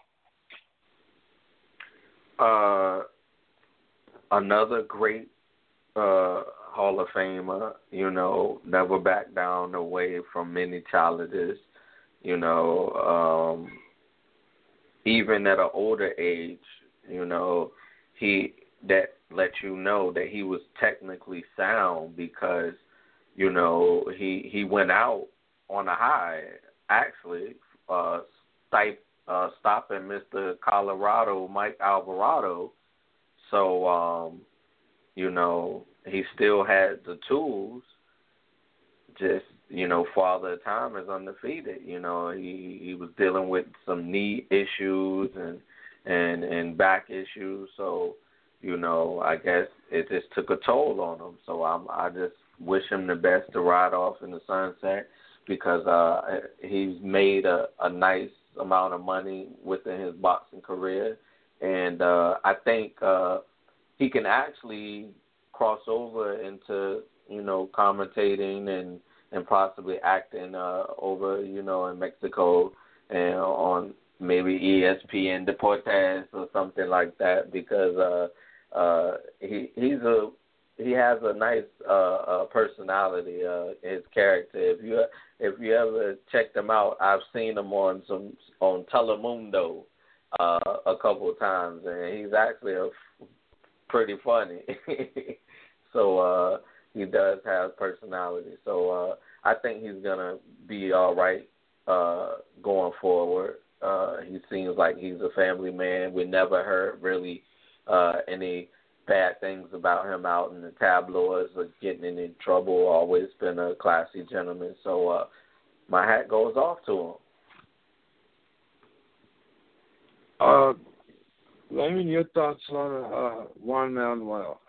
Uh, another great uh, Hall of Famer, you know, never backed down away from many challenges, you know, um, even at an older age, you know, he that let you know that he was technically sound because, you know, he he went out on a high, actually, uh, type, uh, stopping Mister Colorado, Mike Alvarado. So, um, you know, he still had the tools. Just, you know, Father Time is undefeated. You know, he he was dealing with some knee issues and and and back issues. So, you know, I guess it just took a toll on him. So I'm I just wish him the best to ride off in the sunset because uh, he's made a, a nice amount of money within his boxing career, and uh, I think uh, he can actually cross over into, you know, commentating and, and possibly acting uh, over, you know, in Mexico and on maybe E S P N Deportes or something like that because uh, uh, he he's a he has a nice uh, uh, personality, uh, his character. If you if you ever checked him out, I've seen him on some on Telemundo uh, a couple of times, and he's actually a pretty funny. so uh, he does have personality. So uh, I think he's gonna be all right uh, going forward. Uh, he seems like he's a family man. We never heard really uh, any bad things about him out in the tabloids or getting in any trouble. Always been a classy gentleman. So uh, my hat goes off to him. Uh, let me your thoughts on uh, Juan Manuel.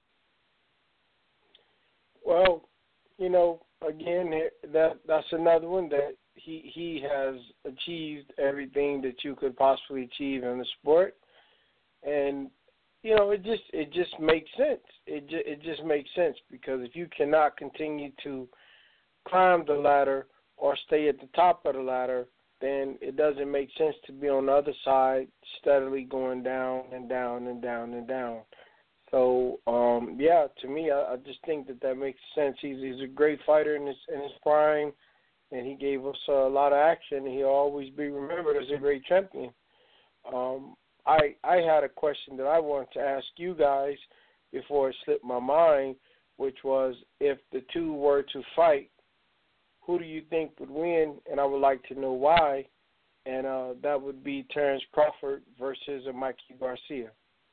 Well, you know, again, that that's another one that he he has achieved everything that you could possibly achieve in the sport, and you know, it just it just makes sense. It just, it just makes sense because if you cannot continue to climb the ladder or stay at the top of the ladder, then it doesn't make sense to be on the other side steadily going down and down and down and down. So, um, yeah, to me, I, I just think that that makes sense. He's he's a great fighter in his in his prime, and he gave us a lot of action. He'll always be remembered as a great champion. Um, I I had a question that I wanted to ask you guys before it slipped my mind, which was if the two were to fight, who do you think would win? And I would like to know why. And uh, that would be Terrence Crawford versus uh, Mikey Garcia.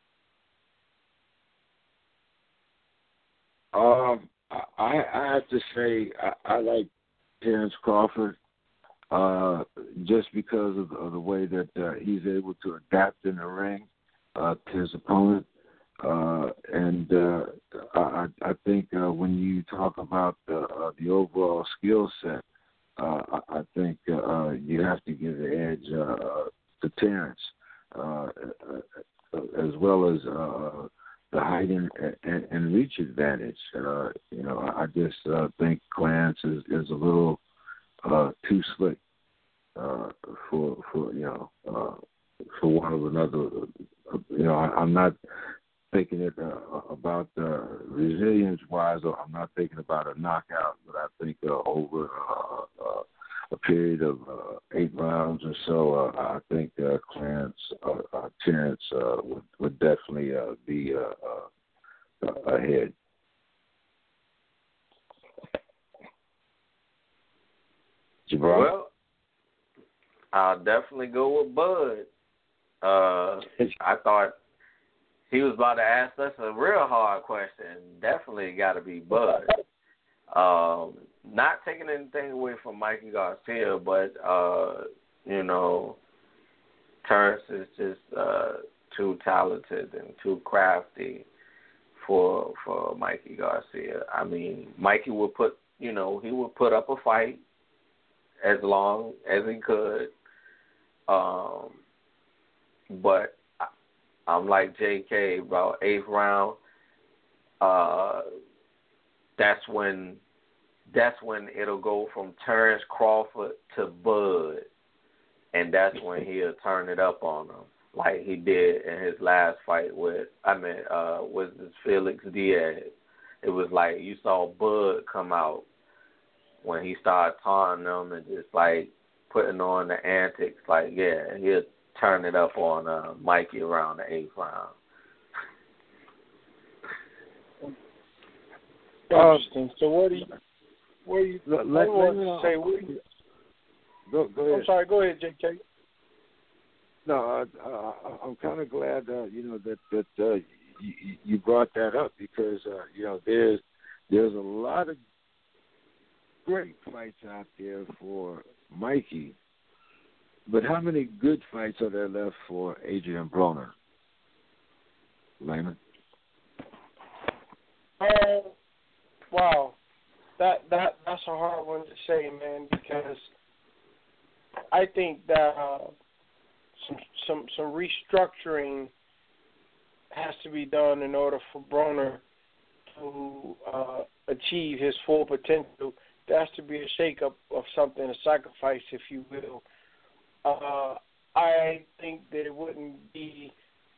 Um, I, I have to say I, I like Terrence Crawford uh, just because of, of the way that uh, he's able to adapt in the ring uh, to his opponent. Uh, and uh, I, I think uh, when you talk about the, uh, the overall skill set, uh, I, I think uh, you have to give the edge uh, to Terrence, uh, as well as uh, the height and, and, and reach advantage. Uh, you know, I just uh, think Clarence is, is a little uh, too slick uh, for for you know uh, for one of another. You know, I, I'm not thinking it uh, about uh, resilience wise, or I'm not thinking about a knockout, but I think uh, over uh, uh, a period of uh, eight rounds or so, uh, I think uh, Clarence uh, uh, Terrence uh, would, would definitely uh, be uh, uh, ahead. Jabron? Well, I'll definitely go with Bud. Uh, I thought he was about to ask us a real hard question. Definitely got to be Bud. Um, not taking anything away from Mikey Garcia, but, uh, you know, Terrence is just uh, too talented and too crafty for for Mikey Garcia. I mean, Mikey would put, you know, he would put up a fight as long as he could, Um, but I, I'm like J K, about eighth round. Uh, that's when that's when it'll go from Terrence Crawford to Bud, and that's when he'll turn it up on him, like he did in his last fight with, I mean, uh, with Felix Diaz. It was like you saw Bud come out when he started taunting them and just like putting on the antics. Like, yeah, he'll turn it up on uh, Mikey around the eighth round. Interesting. So what do you, what do you, Let, let, let, want let, to say? What do you, go, go ahead. I'm sorry. Go ahead, J K. No, uh, uh, I'm kind of glad, uh, you know, that that uh, you, you brought that up because uh, you know there's there's a lot of great fights out there for Mikey, but how many good fights are there left for Adrian Broner? Layman? Uh, wow, that that that's a hard one to say, man, because I think that uh, some some some restructuring has to be done in order for Broner to uh, achieve his full potential. There has to be a shake-up of something, a sacrifice, if you will. Uh, I think that it wouldn't be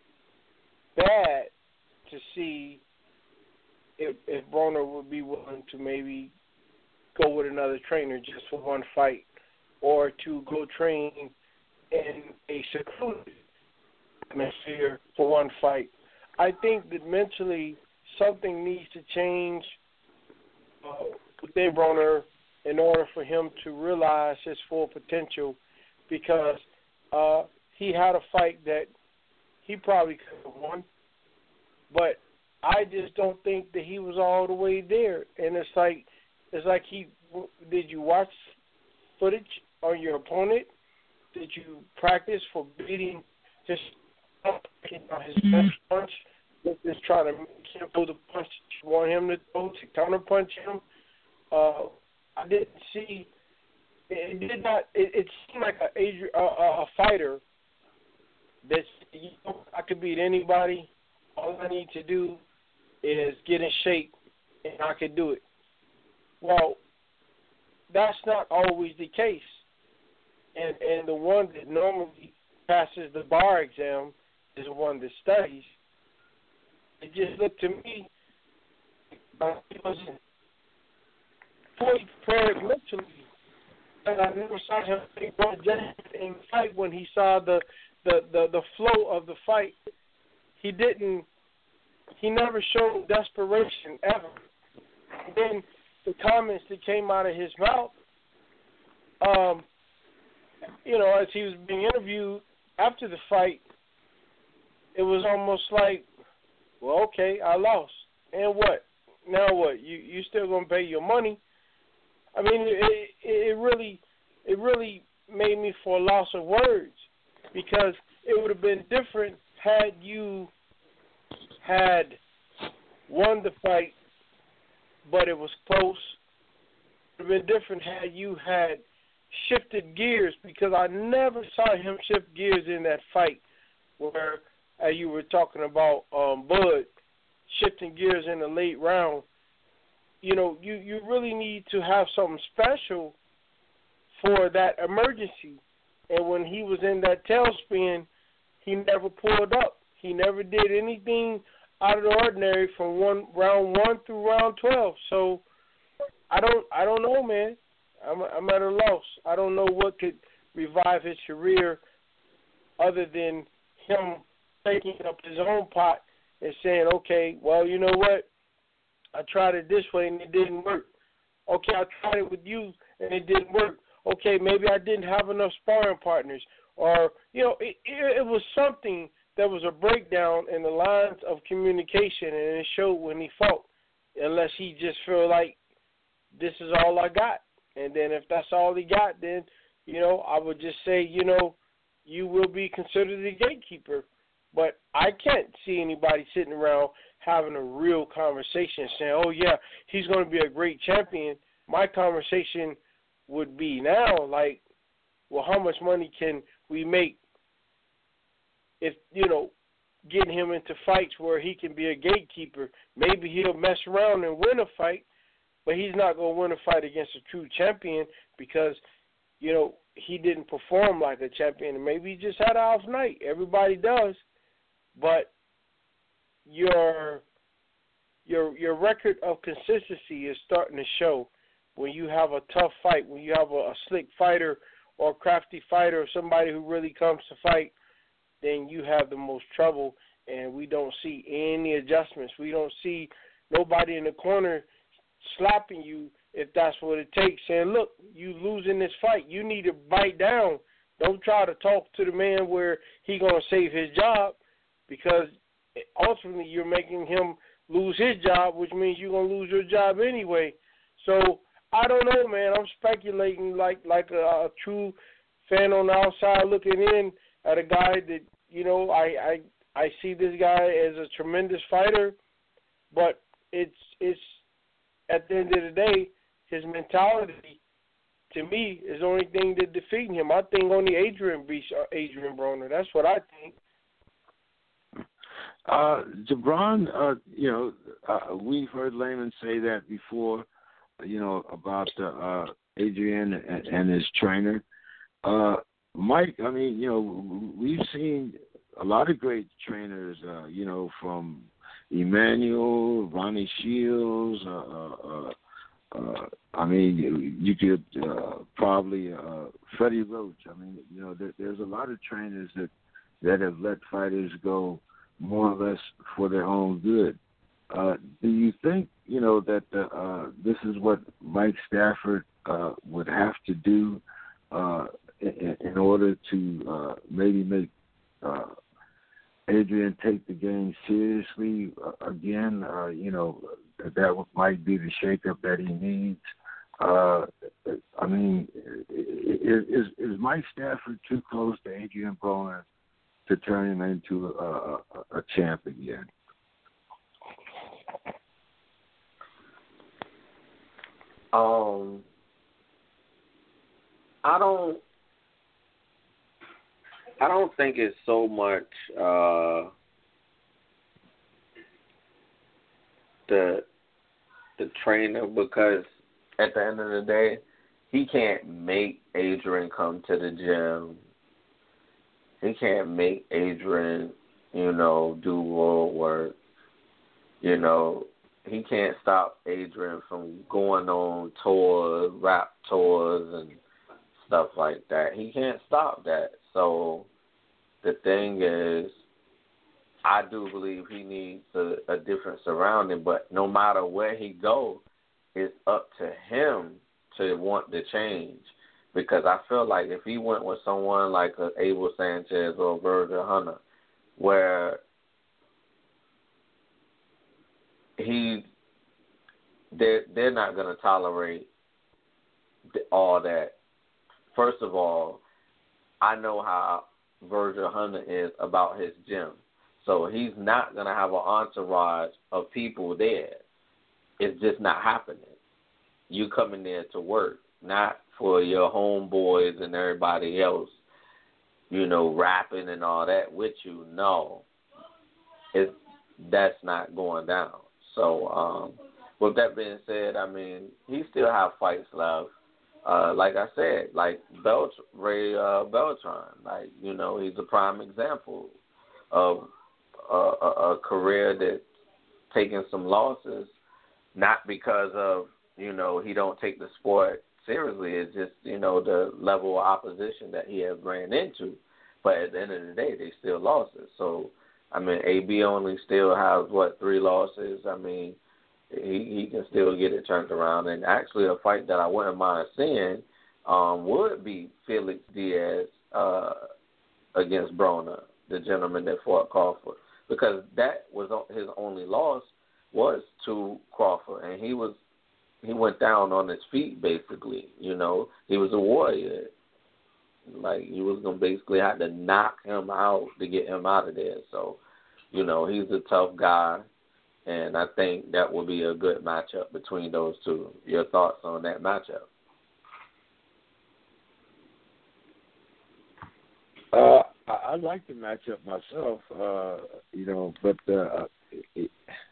bad to see if, if Broner would be willing to maybe go with another trainer just for one fight, or to go train in a secluded atmosphere for one fight. I think that mentally something needs to change uh, within Broner in order for him to realize his full potential, because uh, he had a fight that he probably could have won, but I just don't think that he was all the way there. And it's like, it's like he, did you watch footage on your opponent? Did you practice for beating his his best punch? Just trying to make him throw the punch that you want him to throw, to counter punch him. Uh, I didn't see. It did not. It, it seemed like a, a, a fighter that, you know, I could beat anybody. All I need to do is get in shape, and I could do it. Well, that's not always the case. And and the one that normally passes the bar exam is the one that studies. It just looked to me like he wasn't fully prepared mentally. And I never saw him take one in the fight when he saw the, the, the, the flow of the fight. He didn't, he never showed desperation ever. And then the comments that came out of his mouth, um, you know, as he was being interviewed after the fight, it was almost like, well, okay, I lost. And what? Now what? You you still gonna pay your money? I mean, it, it, it really it really made me for a loss of words, because it would have been different had you had won the fight, but it was close. It would have been different had you had shifted gears, because I never saw him shift gears in that fight where, as you were talking about, um, Bud shifting gears in the late round. You know, you, you really need to have something special for that emergency. And when he was in that tailspin, he never pulled up. He never did anything out of the ordinary from one round one through round twelve. So I don't I don't know, man. I'm I'm at a loss. I don't know what could revive his career other than him taking up his own pot and saying, okay, well, you know what? I tried it this way and it didn't work. Okay, I tried it with you and it didn't work. Okay, maybe I didn't have enough sparring partners. Or, you know, it, it, it was something that was a breakdown in the lines of communication, and it showed when he fought, unless he just felt like this is all I got. And then if that's all he got, then, you know, I would just say, you know, you will be considered a gatekeeper. But I can't see anybody sitting around having a real conversation saying, oh, yeah, he's going to be a great champion. My conversation would be now like, well, how much money can we make if, you know, getting him into fights where he can be a gatekeeper. Maybe he'll mess around and win a fight, but he's not going to win a fight against a true champion because, you know, he didn't perform like a champion. Maybe he just had an off night. Everybody does. But your your your record of consistency is starting to show when you have a tough fight, when you have a, a slick fighter or a crafty fighter or somebody who really comes to fight, then you have the most trouble, and we don't see any adjustments. We don't see nobody in the corner slapping you if that's what it takes, saying, look, you losing this fight. You need to bite down. Don't try to talk to the man where he going to save his job, because ultimately you're making him lose his job, which means you're going to lose your job anyway. So I don't know, man. I'm speculating like like a, a true fan on the outside looking in at a guy that, you know, I, I I see this guy as a tremendous fighter, but it's it's at the end of the day, his mentality, to me, is the only thing that defeating him. I think only Adrian beats Adrian Broner. That's what I think. Uh, Gibran, uh, you know, uh, we've heard Layman say that before, you know, about uh, Adrian and, and his trainer. Uh, Mike, I mean, you know, we've seen a lot of great trainers, uh, you know, from Emmanuel, Ronnie Shields. Uh, uh, uh, I mean, you, you could uh, probably uh, Freddie Roach. I mean, you know, there, there's a lot of trainers that that have let fighters go more or less for their own good. Uh, do you think, you know, that uh, this is what Mike Stafford uh, would have to do uh, in, in order to uh, maybe make uh, Adrian take the game seriously uh, again? Uh, you know, that might be the shakeup that he needs. Uh, I mean, is, is Mike Stafford too close to Adrian Broner to turn him into a, a, a champ again? Um, I don't. I don't think it's so much uh, the the trainer, because at the end of the day, he can't make Adrian come to the gym. He can't make Adrian, you know, do road work. You know, he can't stop Adrian from going on tours, rap tours, and stuff like that. He can't stop that. So the thing is, I do believe he needs a, a different surrounding, but no matter where he goes, it's up to him to want to change. Because I feel like if he went with someone like a Abel Sanchez or Virgil Hunter, where he they're, they're not going to tolerate all that. First of all, I know how Virgil Hunter is about his gym. So he's not going to have an entourage of people there. It's just not happening. You coming there to work, not for your homeboys and everybody else, you know, rapping and all that with you. No, it, that's not going down. So um, with that being said, I mean, he still have fights left. Uh, like I said, like Belt- Ray uh, Beltran, like, you know, he's a prime example of a, a, a career that's taken some losses, not because of, you know, he don't take the sport seriously. It's just, you know, the level of opposition that he has ran into. But at the end of the day, they still losses. So, I mean, A B only still has, what, three losses? I mean, he, he can still get it turned around. And actually a fight that I wouldn't mind seeing um, would be Felix Diaz uh, against Broner, the gentleman that fought Crawford. Because that was his only loss was to Crawford. And he was he went down on his feet, basically. You know, he was a warrior. Like, he was going to basically have to knock him out to get him out of there. So, you know, he's a tough guy. And I think that will be a good matchup between those two. Your thoughts on that matchup? Uh, I, I like the matchup myself, uh, you know, but uh, it,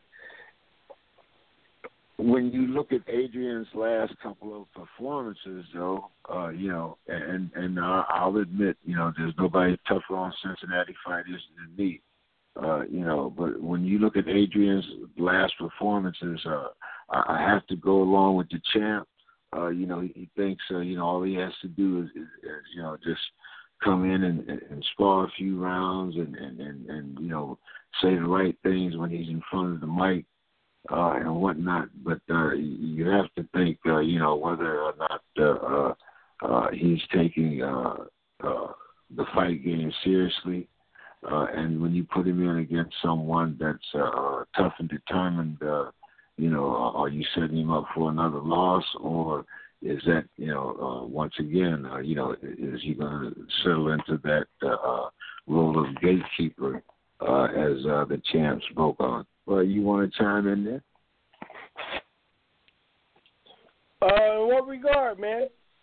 when you look at Adrian's last couple of performances, though, uh, you know, and and uh, I'll admit, you know, there's nobody tougher on Cincinnati fighters than me, uh, you know, but when you look at Adrian's last performances, uh, I, I have to go along with the champ. Uh, you know, he, he thinks, uh, you know, all he has to do is, is, is you know, just come in and, and, and spar a few rounds and, and, and, and, you know, say the right things when he's in front of the mic. Uh, and whatnot, but uh, you have to think, uh, you know, whether or not uh, uh, uh, he's taking uh, uh, the fight game seriously. Uh, and when you put him in against someone that's uh, tough and determined, uh, you know, are you setting him up for another loss, or is that, you know, uh, once again, uh, you know, is he going to settle into that uh, role of gatekeeper, uh, as uh, the champ spoke on? Well, you want to chime in there? Uh, in what regard, man?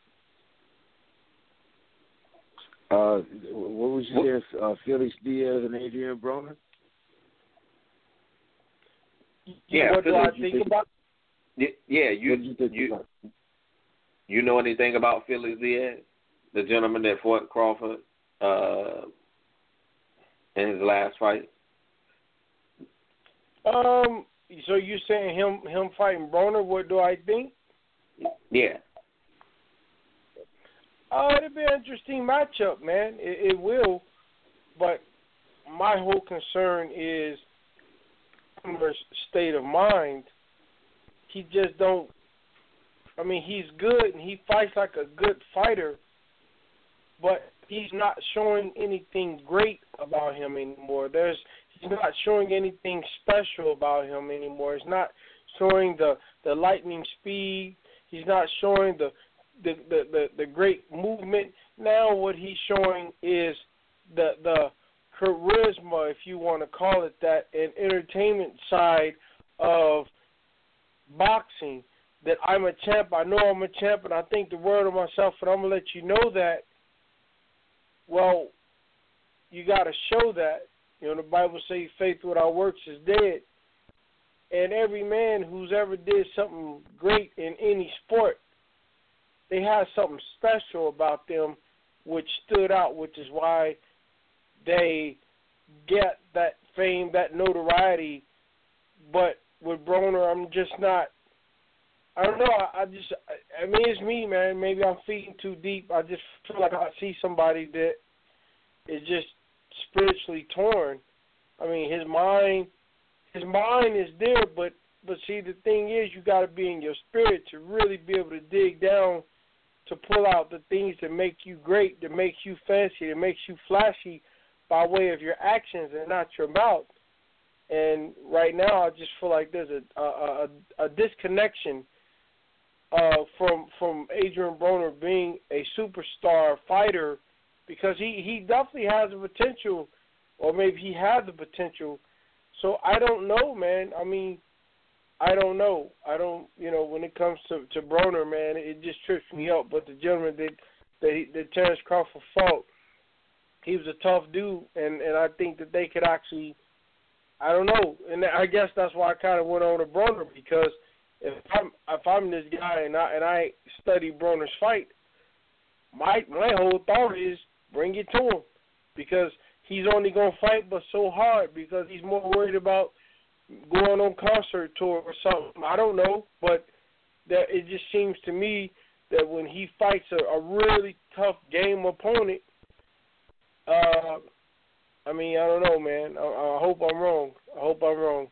Uh, what was you saying? Uh, Felix Diaz and Adrian Broner? Yeah. What do I think, think about? Yeah, yeah. You you, think you, about? you know anything about Felix Diaz, the gentleman that fought Crawford uh, in his last fight? Um. So you saying him him fighting Broner? What do I think? Yeah. Uh, it'll be an interesting matchup, man. It, it will, but my whole concern is Broner's state of mind. He just don't. I mean, he's good and he fights like a good fighter, but he's not showing anything great about him anymore. There's He's not showing anything special about him anymore. He's not showing the, the lightning speed. He's not showing the the, the, the the great movement. Now what he's showing is the the charisma, if you want to call it that, and entertainment side of boxing. That I'm a champ. I know I'm a champ, and I think the world of myself, and I'm going to let you know that. Well, you got to show that. You know, the Bible says faith without works is dead. And every man who's ever did something great in any sport, they have something special about them which stood out, which is why they get that fame, that notoriety. But with Broner, I'm just not, I don't know, I, I just, I, I mean, it's me, man. Maybe I'm feeding too deep. I just feel like I see somebody that is just spiritually torn. I mean, his mind, his mind is there, but but see, the thing is, you got to be in your spirit to really be able to dig down to pull out the things that make you great, that make you fancy, that makes you flashy by way of your actions and not your mouth. And right now, I just feel like there's a a, a, a disconnection uh, from from Adrian Broner being a superstar fighter. Because he, he definitely has the potential, or maybe he had the potential. So I don't know, man. I mean, I don't know. I don't, you know, when it comes to, to Broner, man, it just trips me up. But the gentleman that, that, he, that Terrence Crawford fought, he was a tough dude. And, and I think that they could actually, I don't know. And I guess that's why I kind of went on to Broner, because if I'm, if I'm this guy and I, and I study Broner's fight, my my whole thought is, bring it to him, because he's only going to fight but so hard, because he's more worried about going on concert tour or something. I don't know, but that it just seems to me that when he fights a, a really tough game opponent, uh, I mean, I don't know, man. I, I hope I'm wrong. I hope I'm wrong.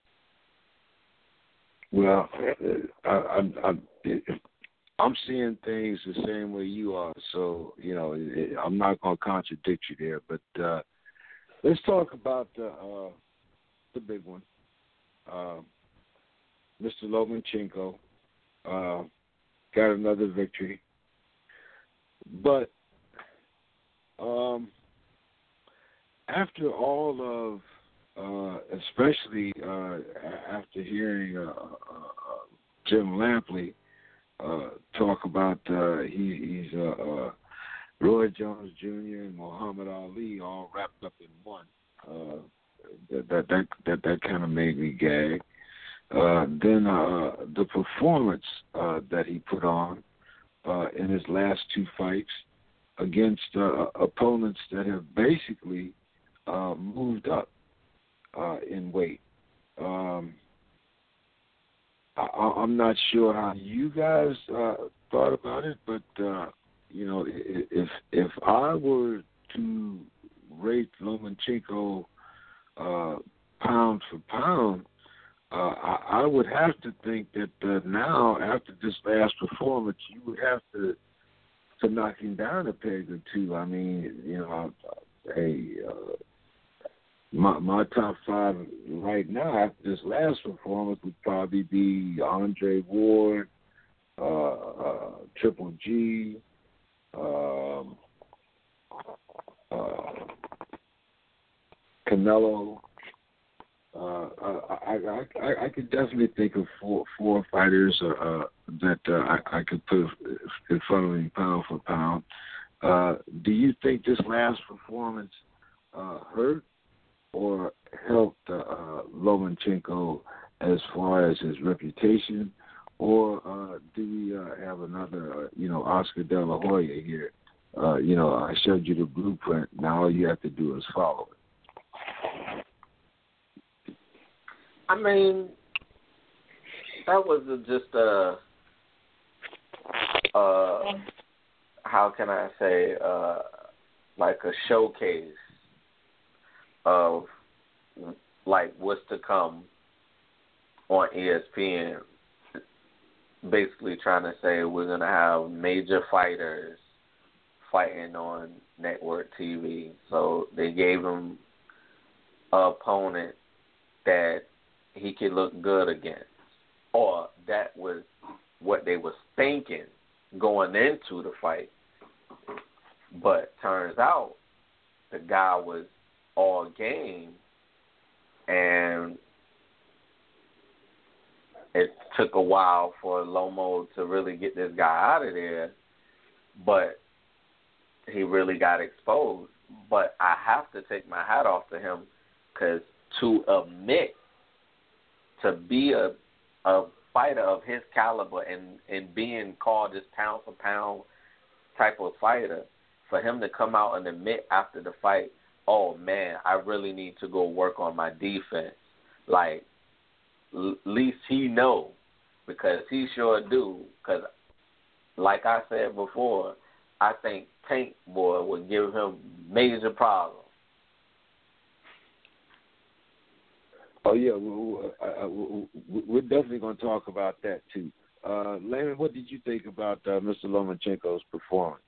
Well, I, I, I, I'm seeing things the same way you are, so, you know, it, I'm not going to contradict you there. But uh, let's talk about the, uh, the big one. Uh, Mister Lomachenko uh, got another victory. But um, after all of, uh, especially uh, after hearing uh, uh, Jim Lampley uh, talk about uh, he, he's uh, uh, Roy Jones Junior and Muhammad Ali all wrapped up in one. Uh, that that that that, that kind of made me gag. Uh, then uh, the performance uh, that he put on uh, in his last two fights against uh, opponents that have basically uh, moved up uh, in weight. Um, I, I'm not sure how you guys uh, thought about it, but uh, you know, if if I were to rate Lomachenko uh, pound for pound, uh, I, I would have to think that uh, now, after this last performance, you would have to to knock him down a peg or two. I mean, you know, hey, uh, my my top five right now after this last performance would probably be Andre Ward, uh, uh, Triple G, um, uh, Canelo. Uh, I, I, I I could definitely think of four four fighters uh, that uh, I, I could put in front of him pound for pound. Uh, do you think this last performance uh, hurt or helped uh, Lomachenko as far as his reputation, or uh, do we uh, have another, uh, you know, Oscar De La Hoya here? Uh, you know, I showed you the blueprint. Now all you have to do is follow it. I mean, that was a, just a, uh, how can I say, uh, like a showcase of like what's to come on E S P N. Basically trying to say we're going to have major fighters fighting on network T V. So they gave him an opponent that he could look good against, or that was what they was thinking going into the fight. But turns out the guy was all game, and it took a while for Lomo to really get this guy out of there, but he really got exposed. But I have to take my hat off to him, because to admit to be a a fighter of his caliber and, and being called this pound for pound type of fighter, for him to come out and admit after the fight, oh man, I really need to go work on my defense. Like, l- least he know, because he sure do. Because, like I said before, I think Tank Boy would give him major problems. Oh, yeah, we're definitely going to talk about that, too. Uh, Landon, what did you think about uh, Mister Lomachenko's performance?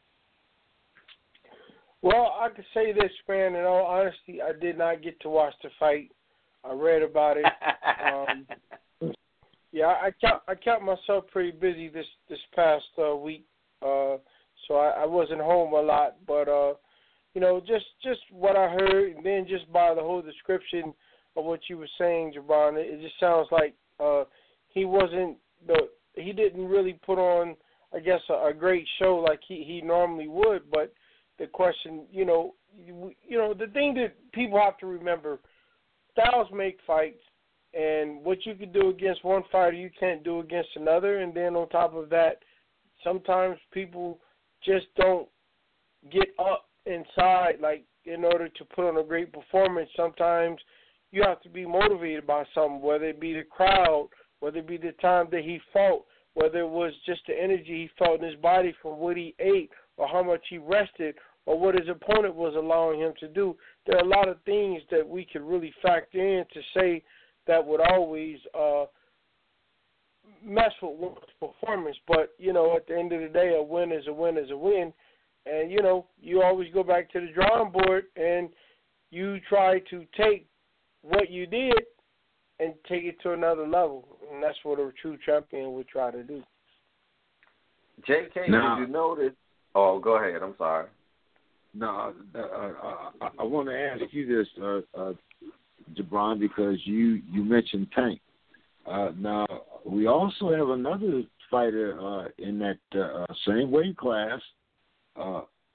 Well, I could say this, man. In all honesty, I did not get to watch the fight. I read about it. um, yeah, I kept I kept myself pretty busy this this past uh, week, uh, so I, I wasn't home a lot. But uh, you know, just just what I heard, and then just by the whole description of what you were saying, Jabron, it, it just sounds like uh, he wasn't the he didn't really put on, I guess, a, a great show like he, he normally would. But the question, you know, you, you know, the thing that people have to remember, styles make fights, and what you can do against one fighter, you can't do against another. And then on top of that, sometimes people just don't get up inside, like, in order to put on a great performance. Sometimes you have to be motivated by something, whether it be the crowd, whether it be the time that he fought, whether it was just the energy he felt in his body from what he ate or how much he rested or what his opponent was allowing him to do. There are a lot of things that we could really factor in to say that would always uh, mess with one's performance. But, you know, at the end of the day, a win is a win is a win. And, you know, you always go back to the drawing board and you try to take what you did and take it to another level. And that's what a true champion would try to do. J K, now, did you notice? Oh, go ahead. I'm sorry. No, uh, uh, I, I want to ask you this, uh, uh, Jabron, because you, you mentioned Tank. Uh, now, we also have another fighter uh, in that uh, same weight class, uh,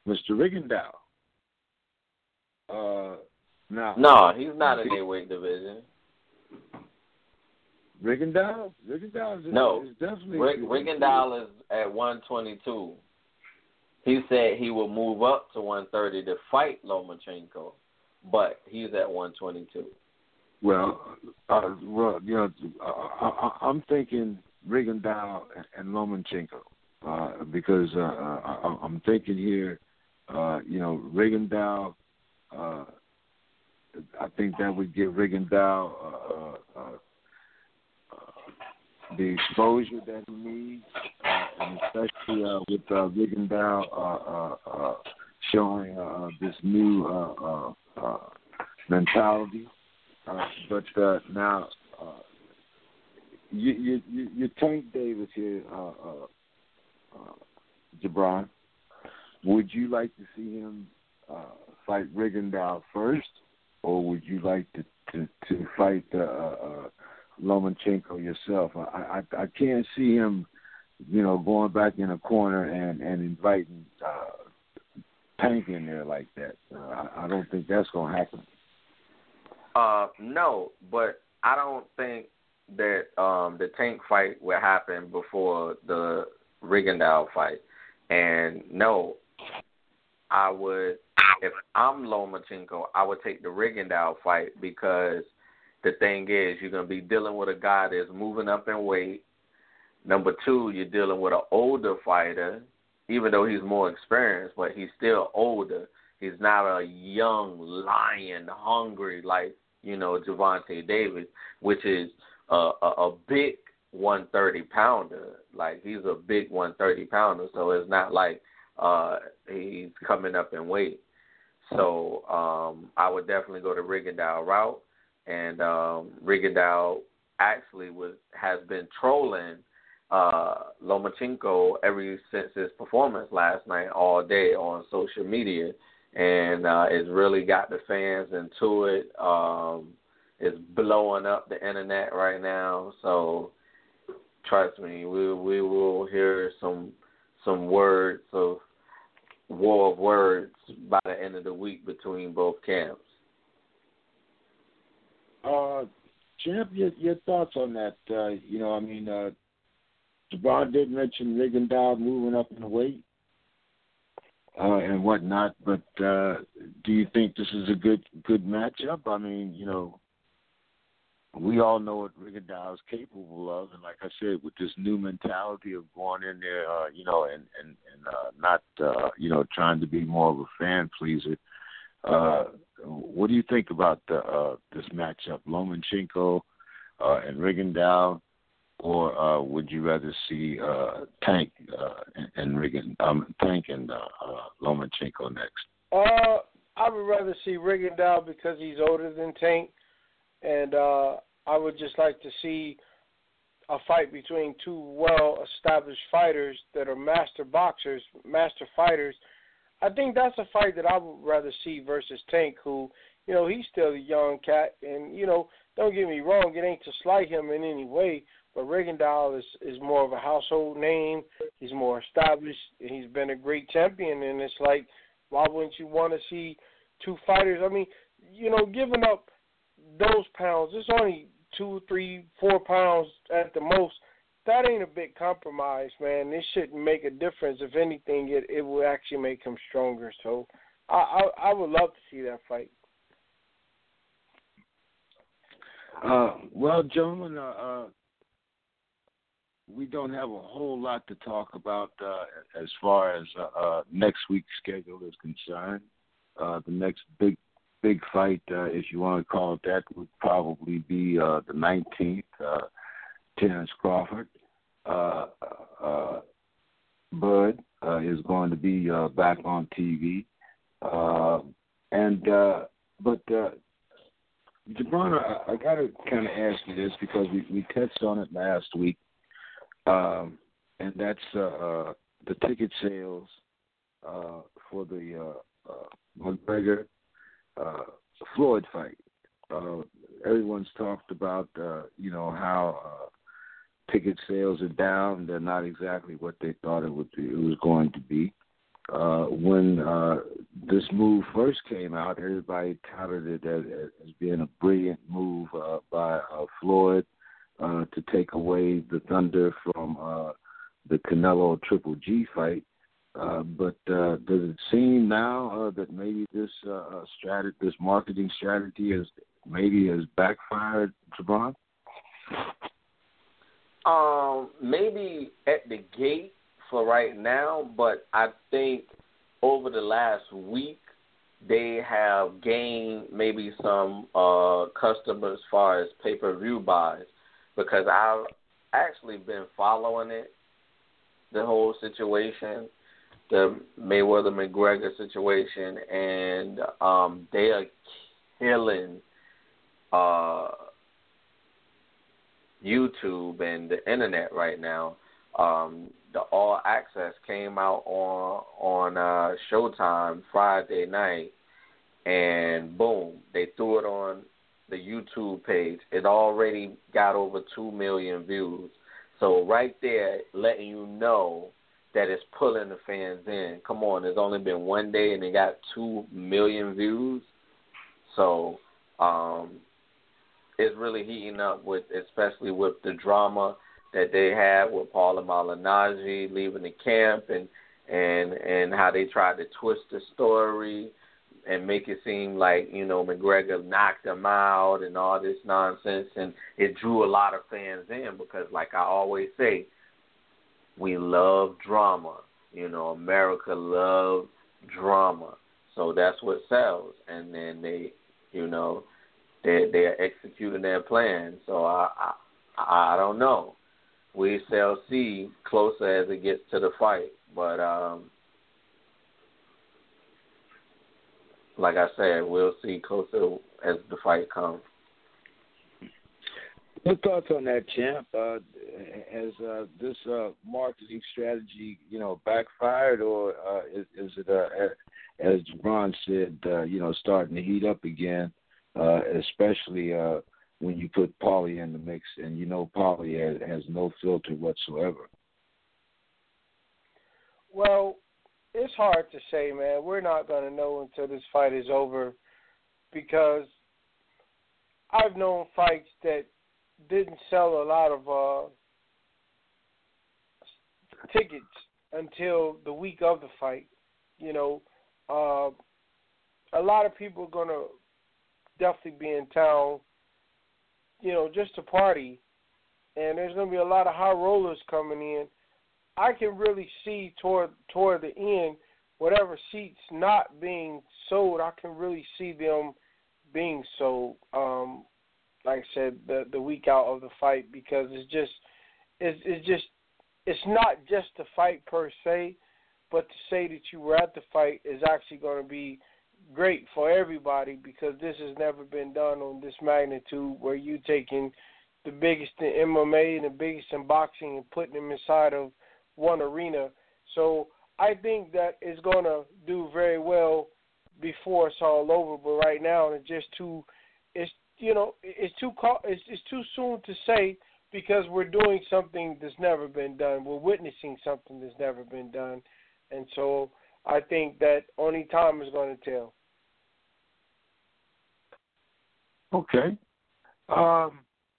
Mister Rigondeaux. Uh, now, no, he's not in their weight division. Rigondeaux? Rigondeaux is, no. is definitely... Rick, Rigondeaux is at one twenty-two. He said he will move up to one thirty to fight Lomachenko, but he's at one twenty-two. Well, uh, well, you know, I, I, I'm thinking Rigondeaux and Lomachenko uh, because uh, I, I'm thinking here, uh, you know, Rigondeaux. Uh, I think that would give Rigondeaux uh, uh, uh, the exposure that he needs, uh, and especially uh, with uh, Rigondeaux uh, uh, uh, showing uh, this new uh, uh, uh, mentality. Uh, but uh, now, uh, you, you, you, you Tank Davis here, uh, uh, uh, Gibran. Would you like to see him uh, fight Rigondeaux first, or would you like to to, to fight uh, uh, Lomachenko yourself? I, I I can't see him, you know, going back in a corner and and inviting uh, Tank in there like that. Uh, I, I don't think that's going to happen. Uh, no, but I don't think that um, the Tank fight will happen before the Rigondeaux fight. And no, I would, if I'm Lomachenko, I would take the Rigondeaux fight because the thing is, you're going to be dealing with a guy that's moving up in weight. Number two, you're dealing with an older fighter, even though he's more experienced, but he's still older. He's not a young lion, hungry like, you know, Gervonta Davis, which is a, a, a big one thirty pounder. Like, he's a big one thirty pounder, so it's not like uh, he's coming up in weight. So um, I would definitely go the Rigondeaux route. And um, Rigondeaux actually was has been trolling uh, Lomachenko ever since his performance last night all day on social media. And uh, it's really got the fans into it. Um, it's blowing up the internet right now. So trust me, we we will hear some some words of war of words by the end of the week between both camps. Uh, Champ, your, your thoughts on that? Uh, you know, I mean, uh, Javon did mention Rigondeaux moving up in the weight. Uh, and whatnot, but uh, do you think this is a good good matchup? I mean, you know, we all know what Rigondeaux is capable of, and like I said, with this new mentality of going in there, uh, you know, and and, and uh, not, uh, you know, trying to be more of a fan pleaser. Uh, what do you think about the, uh, this matchup, Lomachenko uh, and Rigondeaux? Or uh, would you rather see uh, Tank uh, and, and Rigon, um, Tank and uh, uh, Lomachenko next? Uh, I would rather see Rigondeaux because he's older than Tank, and uh, I would just like to see a fight between two well-established fighters that are master boxers, master fighters. I think that's a fight that I would rather see versus Tank, who, you know, he's still a young cat, and, you know, don't get me wrong, it ain't to slight him in any way. But Rigondeaux is, is more of a household name. He's more established. He's been a great champion. And it's like, why wouldn't you want to see two fighters? I mean, you know, giving up those pounds, it's only two, three, four pounds at the most. That ain't a big compromise, man. This shouldn't make a difference. If anything, it, it will actually make him stronger. So I, I, I would love to see that fight. Uh, well, gentlemen, uh, uh we don't have a whole lot to talk about uh, as far as uh, uh, next week's schedule is concerned. Uh, the next big big fight, uh, if you want to call it that, would probably be uh, the nineteenth, uh, Terrence Crawford. Uh, uh, Bud uh, is going to be uh, back on T V. Uh, and uh, But, uh, Gibran, I, I got to kind of ask you this because we, we touched on it last week. Um, and that's uh, uh, the ticket sales uh, for the uh, uh, McGregor uh, Floyd fight. Uh, everyone's talked about, uh, you know, how uh, ticket sales are down. They're not exactly what they thought it would be, it was going to be. uh, when uh, this move first came out, everybody touted it as, as being a brilliant move uh, by uh, Floyd uh, to take away the thunder from uh, the Canelo Triple G fight. Uh, but uh, does it seem now uh, that maybe this uh, strategy, this marketing strategy, is maybe has backfired, Javon? Um, maybe at the gate for right now, but I think over the last week they have gained maybe some uh, customers as far as pay-per-view buys, because I've actually been following it, the whole situation, the Mayweather-McGregor situation, and um, they are killing uh, YouTube and the internet right now. Um, the All Access came out on on uh, Showtime Friday night, and boom, they threw it on the YouTube page. It already got over two million views. So right there, letting you know that it's pulling the fans in. Come on, it's only been one day and it got two million views. So um, it's really heating up, with, especially with the drama that they had with Paula Malignaggi leaving the camp, and and and how they tried to twist the story and make it seem like, you know, McGregor knocked him out and all this nonsense, and it drew a lot of fans in because, like I always say, we love drama. You know, America loves drama, so that's what sells. And then they, you know, they they are executing their plan. So I I, I don't know. We shall see closer as it gets to the fight. But um, like I said, we'll see closer as the fight comes. What thoughts on that, champ? Uh, has uh, this uh, marketing strategy, you know, backfired, or uh, is, is it, uh, as Javon said, uh, you know, starting to heat up again, uh, especially uh, when you put Paulie in the mix, and you know Paulie has, has no filter whatsoever? Well, it's hard to say, man. We're not going to know until this fight is over, because I've known fights that didn't sell a lot of uh, tickets until the week of the fight. You know, uh, a lot of people are going to definitely be in town, you know, just to party, and there's going to be a lot of high rollers coming in. I can really see toward toward the end, whatever seats not being sold, I can really see them being sold. Um, like I said, the the week out of the fight, because it's just it's it's just it's not just the fight per se, but to say that you were at the fight is actually going to be great for everybody, because this has never been done on this magnitude, where you taking the biggest in M M A and the biggest in boxing and putting them inside of one arena. So I think that it's going to do very well before it's all over. But right now, it's just too, it's you know, it's too it's, it's too soon to say, because we're doing something that's never been done. We're witnessing something that's never been done, and so I think that only time is going to tell. Okay. Um,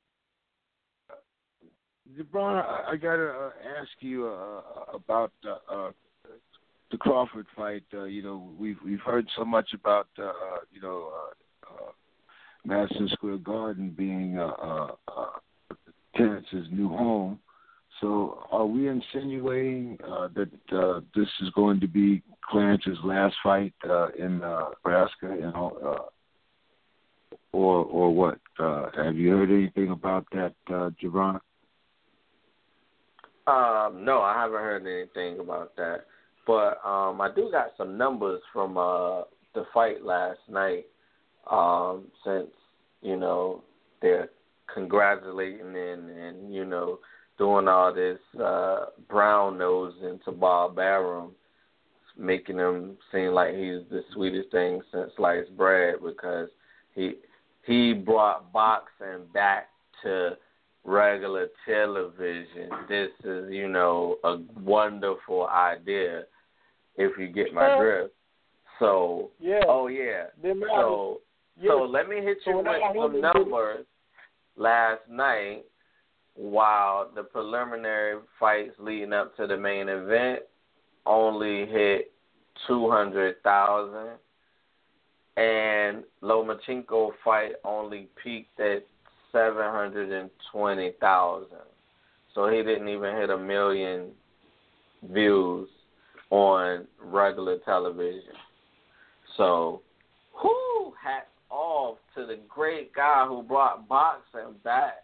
Javon, I, I got to uh, ask you uh, about uh, uh, the Crawford fight. Uh, you know, we've we've heard so much about uh, you know uh, uh, Madison Square Garden being uh, uh, uh, Terrence's new home. So, are we insinuating uh, that uh, this is going to be Clarence's last fight uh, in uh, Nebraska? You know, uh, or or what? Uh, have you heard anything about that, uh, Javon? Um, no, I haven't heard anything about that. But um, I do got some numbers from uh, the fight last night, um, since, you know, they're congratulating and, and, you know, doing all this uh, brown nose into Bob Arum, making him seem like he's the sweetest thing since sliced bread, because he he brought boxing back to regular television. This is, you know, a wonderful idea. if you get my drift. So, yeah. oh, yeah. So, yeah. so let me hit you so with some numbers last night while the preliminary fights leading up to the main event only hit two hundred thousand, and Lomachenko fight only peaked at seven hundred twenty thousand. So he didn't even hit a million views on regular television. So, whoo, hats off to the great guy who brought boxing back.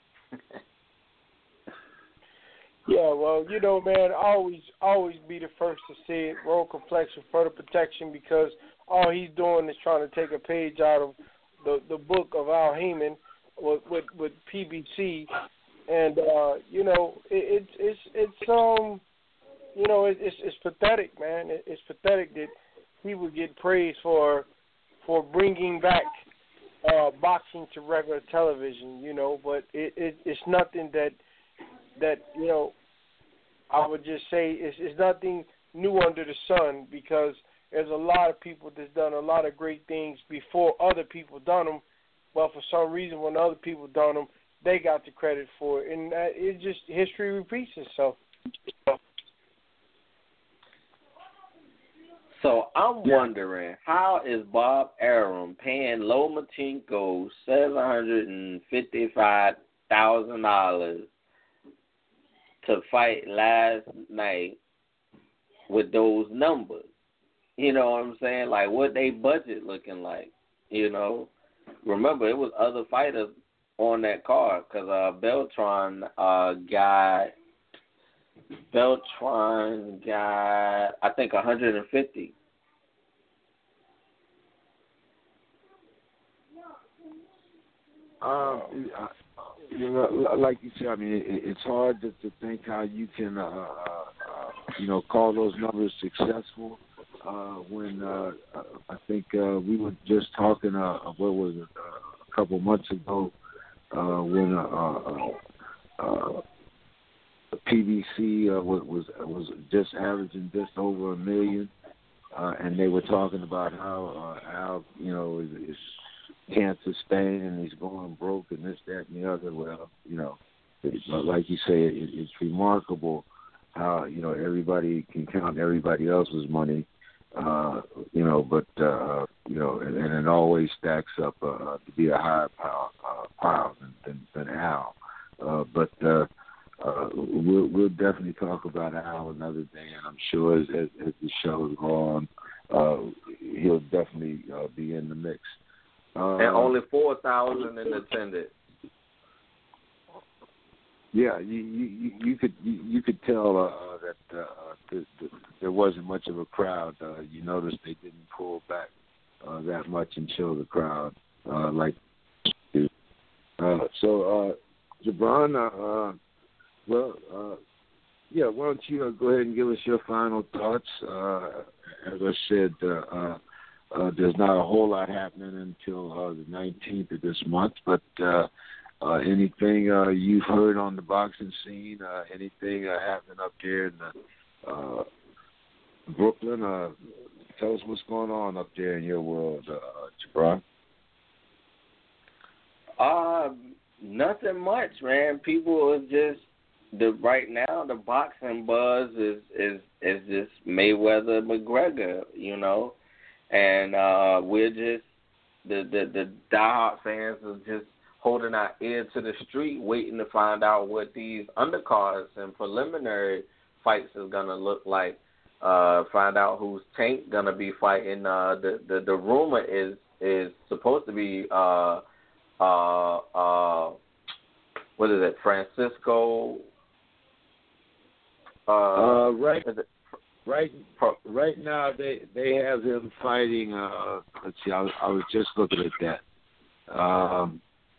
Yeah, well, you know, man, always always be the first to say it. Roll complexion, further protection, because all he's doing is trying to take a page out of the the book of Al Heyman with with, with P B C, and uh, you know, it, it's it's it's um, you know, it, it's it's pathetic, man. It, it's pathetic that he would get praised for for bringing back uh, boxing to regular television, you know, but it, it it's nothing that. that, you know, I would just say it's, it's nothing new under the sun, because there's a lot of people that's done a lot of great things before other people done them, but for some reason when other people done them, they got the credit for it, and uh, it just, history repeats itself. So I'm wondering, how is Bob Arum paying Lomachenko seven hundred fifty-five thousand dollars to fight last night with those numbers? You know what I'm saying? Like, what they budget looking like, you know? Remember, it was other fighters on that card, because uh, Beltran uh, got, Beltran got, I think, one hundred fifty. Um, I, You know, like you said, I mean, it, it's hard to, to think how you can, uh, uh, you know, call those numbers successful. Uh, when uh, I think uh, we were just talking, uh, what was it, uh, a couple months ago, uh, when uh, uh, uh, P B C uh, was was just averaging just over a million, uh, and they were talking about how uh, Al, you know, is, is can't sustain and he's going broke and this, that, and the other. Well, you know, it, like you say, it, it's remarkable how, you know, everybody can count everybody else's money, uh, you know, but, uh, you know, and, and it always stacks up uh, to be a higher power, uh, power than, than, than Al. Uh, but uh, uh, we'll, we'll definitely talk about Al another day, and I'm sure as, as, as the shows go on, uh, he'll definitely uh, be in the mix. Uh, and only four thousand in attendance. Yeah, you you, you could you, you could tell uh, that uh, th- th- there wasn't much of a crowd. Uh, you noticed they didn't pull back uh, that much and show the crowd uh, like. Uh, so, uh, Jabron, uh, uh, well, uh, yeah, why don't you uh, go ahead and give us your final thoughts? Uh, as I said. Uh, uh, Uh, there's not a whole lot happening until uh, the nineteenth of this month, but uh, uh, anything uh, you've heard on the boxing scene, uh, anything uh, happening up there in the, uh, Brooklyn, uh, tell us what's going on up there in your world, uh, Jabron. Uh, nothing much, man. People are just, the right now the boxing buzz is, is, is just Mayweather McGregor, you know. And uh, we're just, the, the, the diehard fans are just holding our ear to the street, waiting to find out what these undercards and preliminary fights is going to look like. Uh, find out who's Tank going to be fighting. Uh, the, the, the rumor is is supposed to be, uh, uh, uh, what is it, Francisco? Uh, uh, right. Is it, Right, right now they they have him fighting. Uh, let's see, I was, I was just looking at that. Um,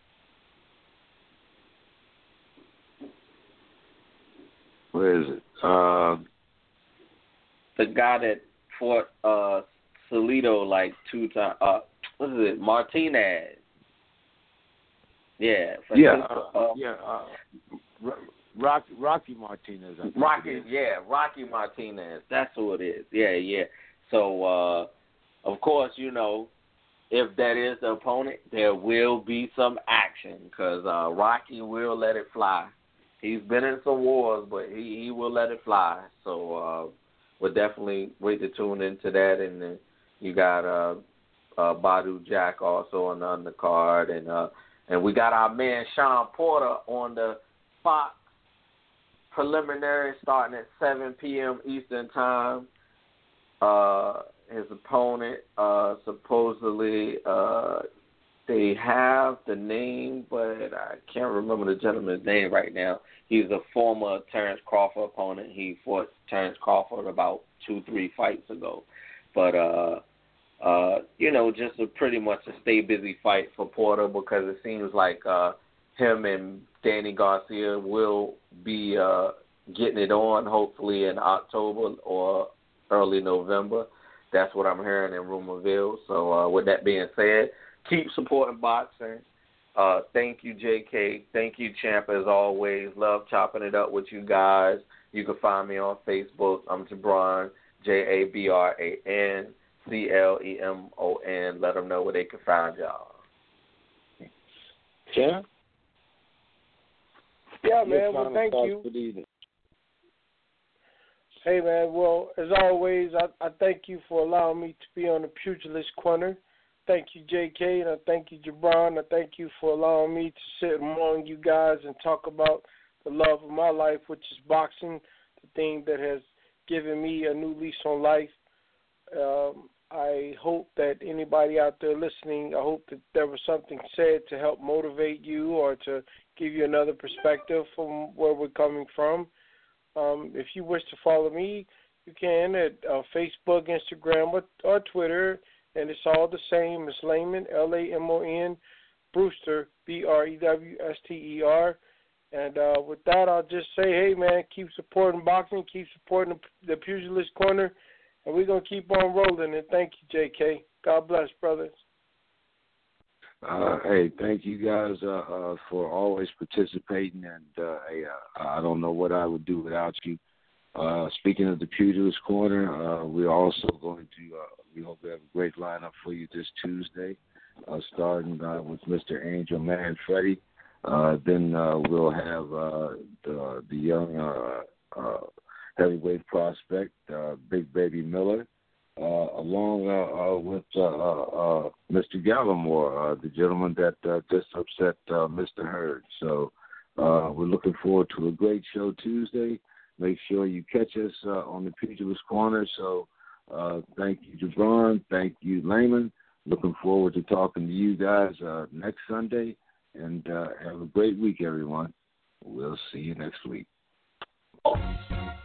where is it? Uh, the guy that fought uh, Salido like two times. Uh, what is it? Martinez. Yeah. Yeah. Uh, yeah. Uh, Rocky, Rocky Martinez. I think Rocky, yeah, Rocky Martinez. That's who it is. Yeah, yeah. So, uh, of course, you know, if that is the opponent, there will be some action because uh, Rocky will let it fly. He's been in some wars, but he, he will let it fly. So uh, we'll definitely wait to tune into that. And then you got uh, uh, Badu Jack also on the undercard. And, uh, and we got our man Sean Porter on the Fox preliminary starting at seven p.m. Eastern Time. Uh, his opponent, uh, supposedly, uh, they have the name, but I can't remember the gentleman's name right now. He's a former Terrence Crawford opponent. He fought Terrence Crawford about two, three fights ago. But, uh, uh, you know, just a pretty much a stay busy fight for Porter because it seems like uh, him and Danny Garcia will be uh, getting it on hopefully in October or early November. That's what I'm hearing in Rumorville. So uh, with that being said, keep supporting boxing. Uh, thank you, J K. Thank you, Champ, as always. Love chopping it up with you guys. You can find me on Facebook. I'm Jabron, J A B R A N C L E M O N. Let them know where they can find y'all. Champ? Yeah, man. Well, thank you. Hey, man. Well, as always, I, I thank you for allowing me to be on the Pugilist Corner. Thank you, J K, and I thank you, Jabron. I thank you for allowing me to sit among you guys and talk about the love of my life, which is boxing, the thing that has given me a new lease on life. Um, I hope that anybody out there listening, I hope that there was something said to help motivate you or to give you another perspective from where we're coming from. Um, if you wish to follow me, you can at uh, Facebook, Instagram, or, or Twitter. And it's all the same. It's Lamon, L A M O N, Brewster, B R E W S T E R. And uh, with that, I'll just say, hey, man, keep supporting boxing, keep supporting the, the Pugilist Corner, and we're going to keep on rolling. And thank you, J K. God bless, brothers. Uh, hey, thank you guys uh, uh, for always participating. And uh, hey, uh, I don't know what I would do without you. Uh, speaking of the Pugilist Corner, uh, we're also going to, uh, we hope we have a great lineup for you this Tuesday, uh, starting uh, with Mister Angel Manfredi. Uh, then uh, we'll have uh, the, the young uh, uh, heavyweight prospect, uh, Big Baby Miller, uh, along uh, uh, with uh, uh, Mister Gallimore, uh, the gentleman that uh, just upset uh, Mister Hurd. So uh, we're looking forward to a great show Tuesday. Make sure you catch us uh, on the Pugilist Corner. So uh, thank you, Jabron. Thank you, Layman. Looking forward to talking to you guys uh, next Sunday. And uh, have a great week, everyone. We'll see you next week.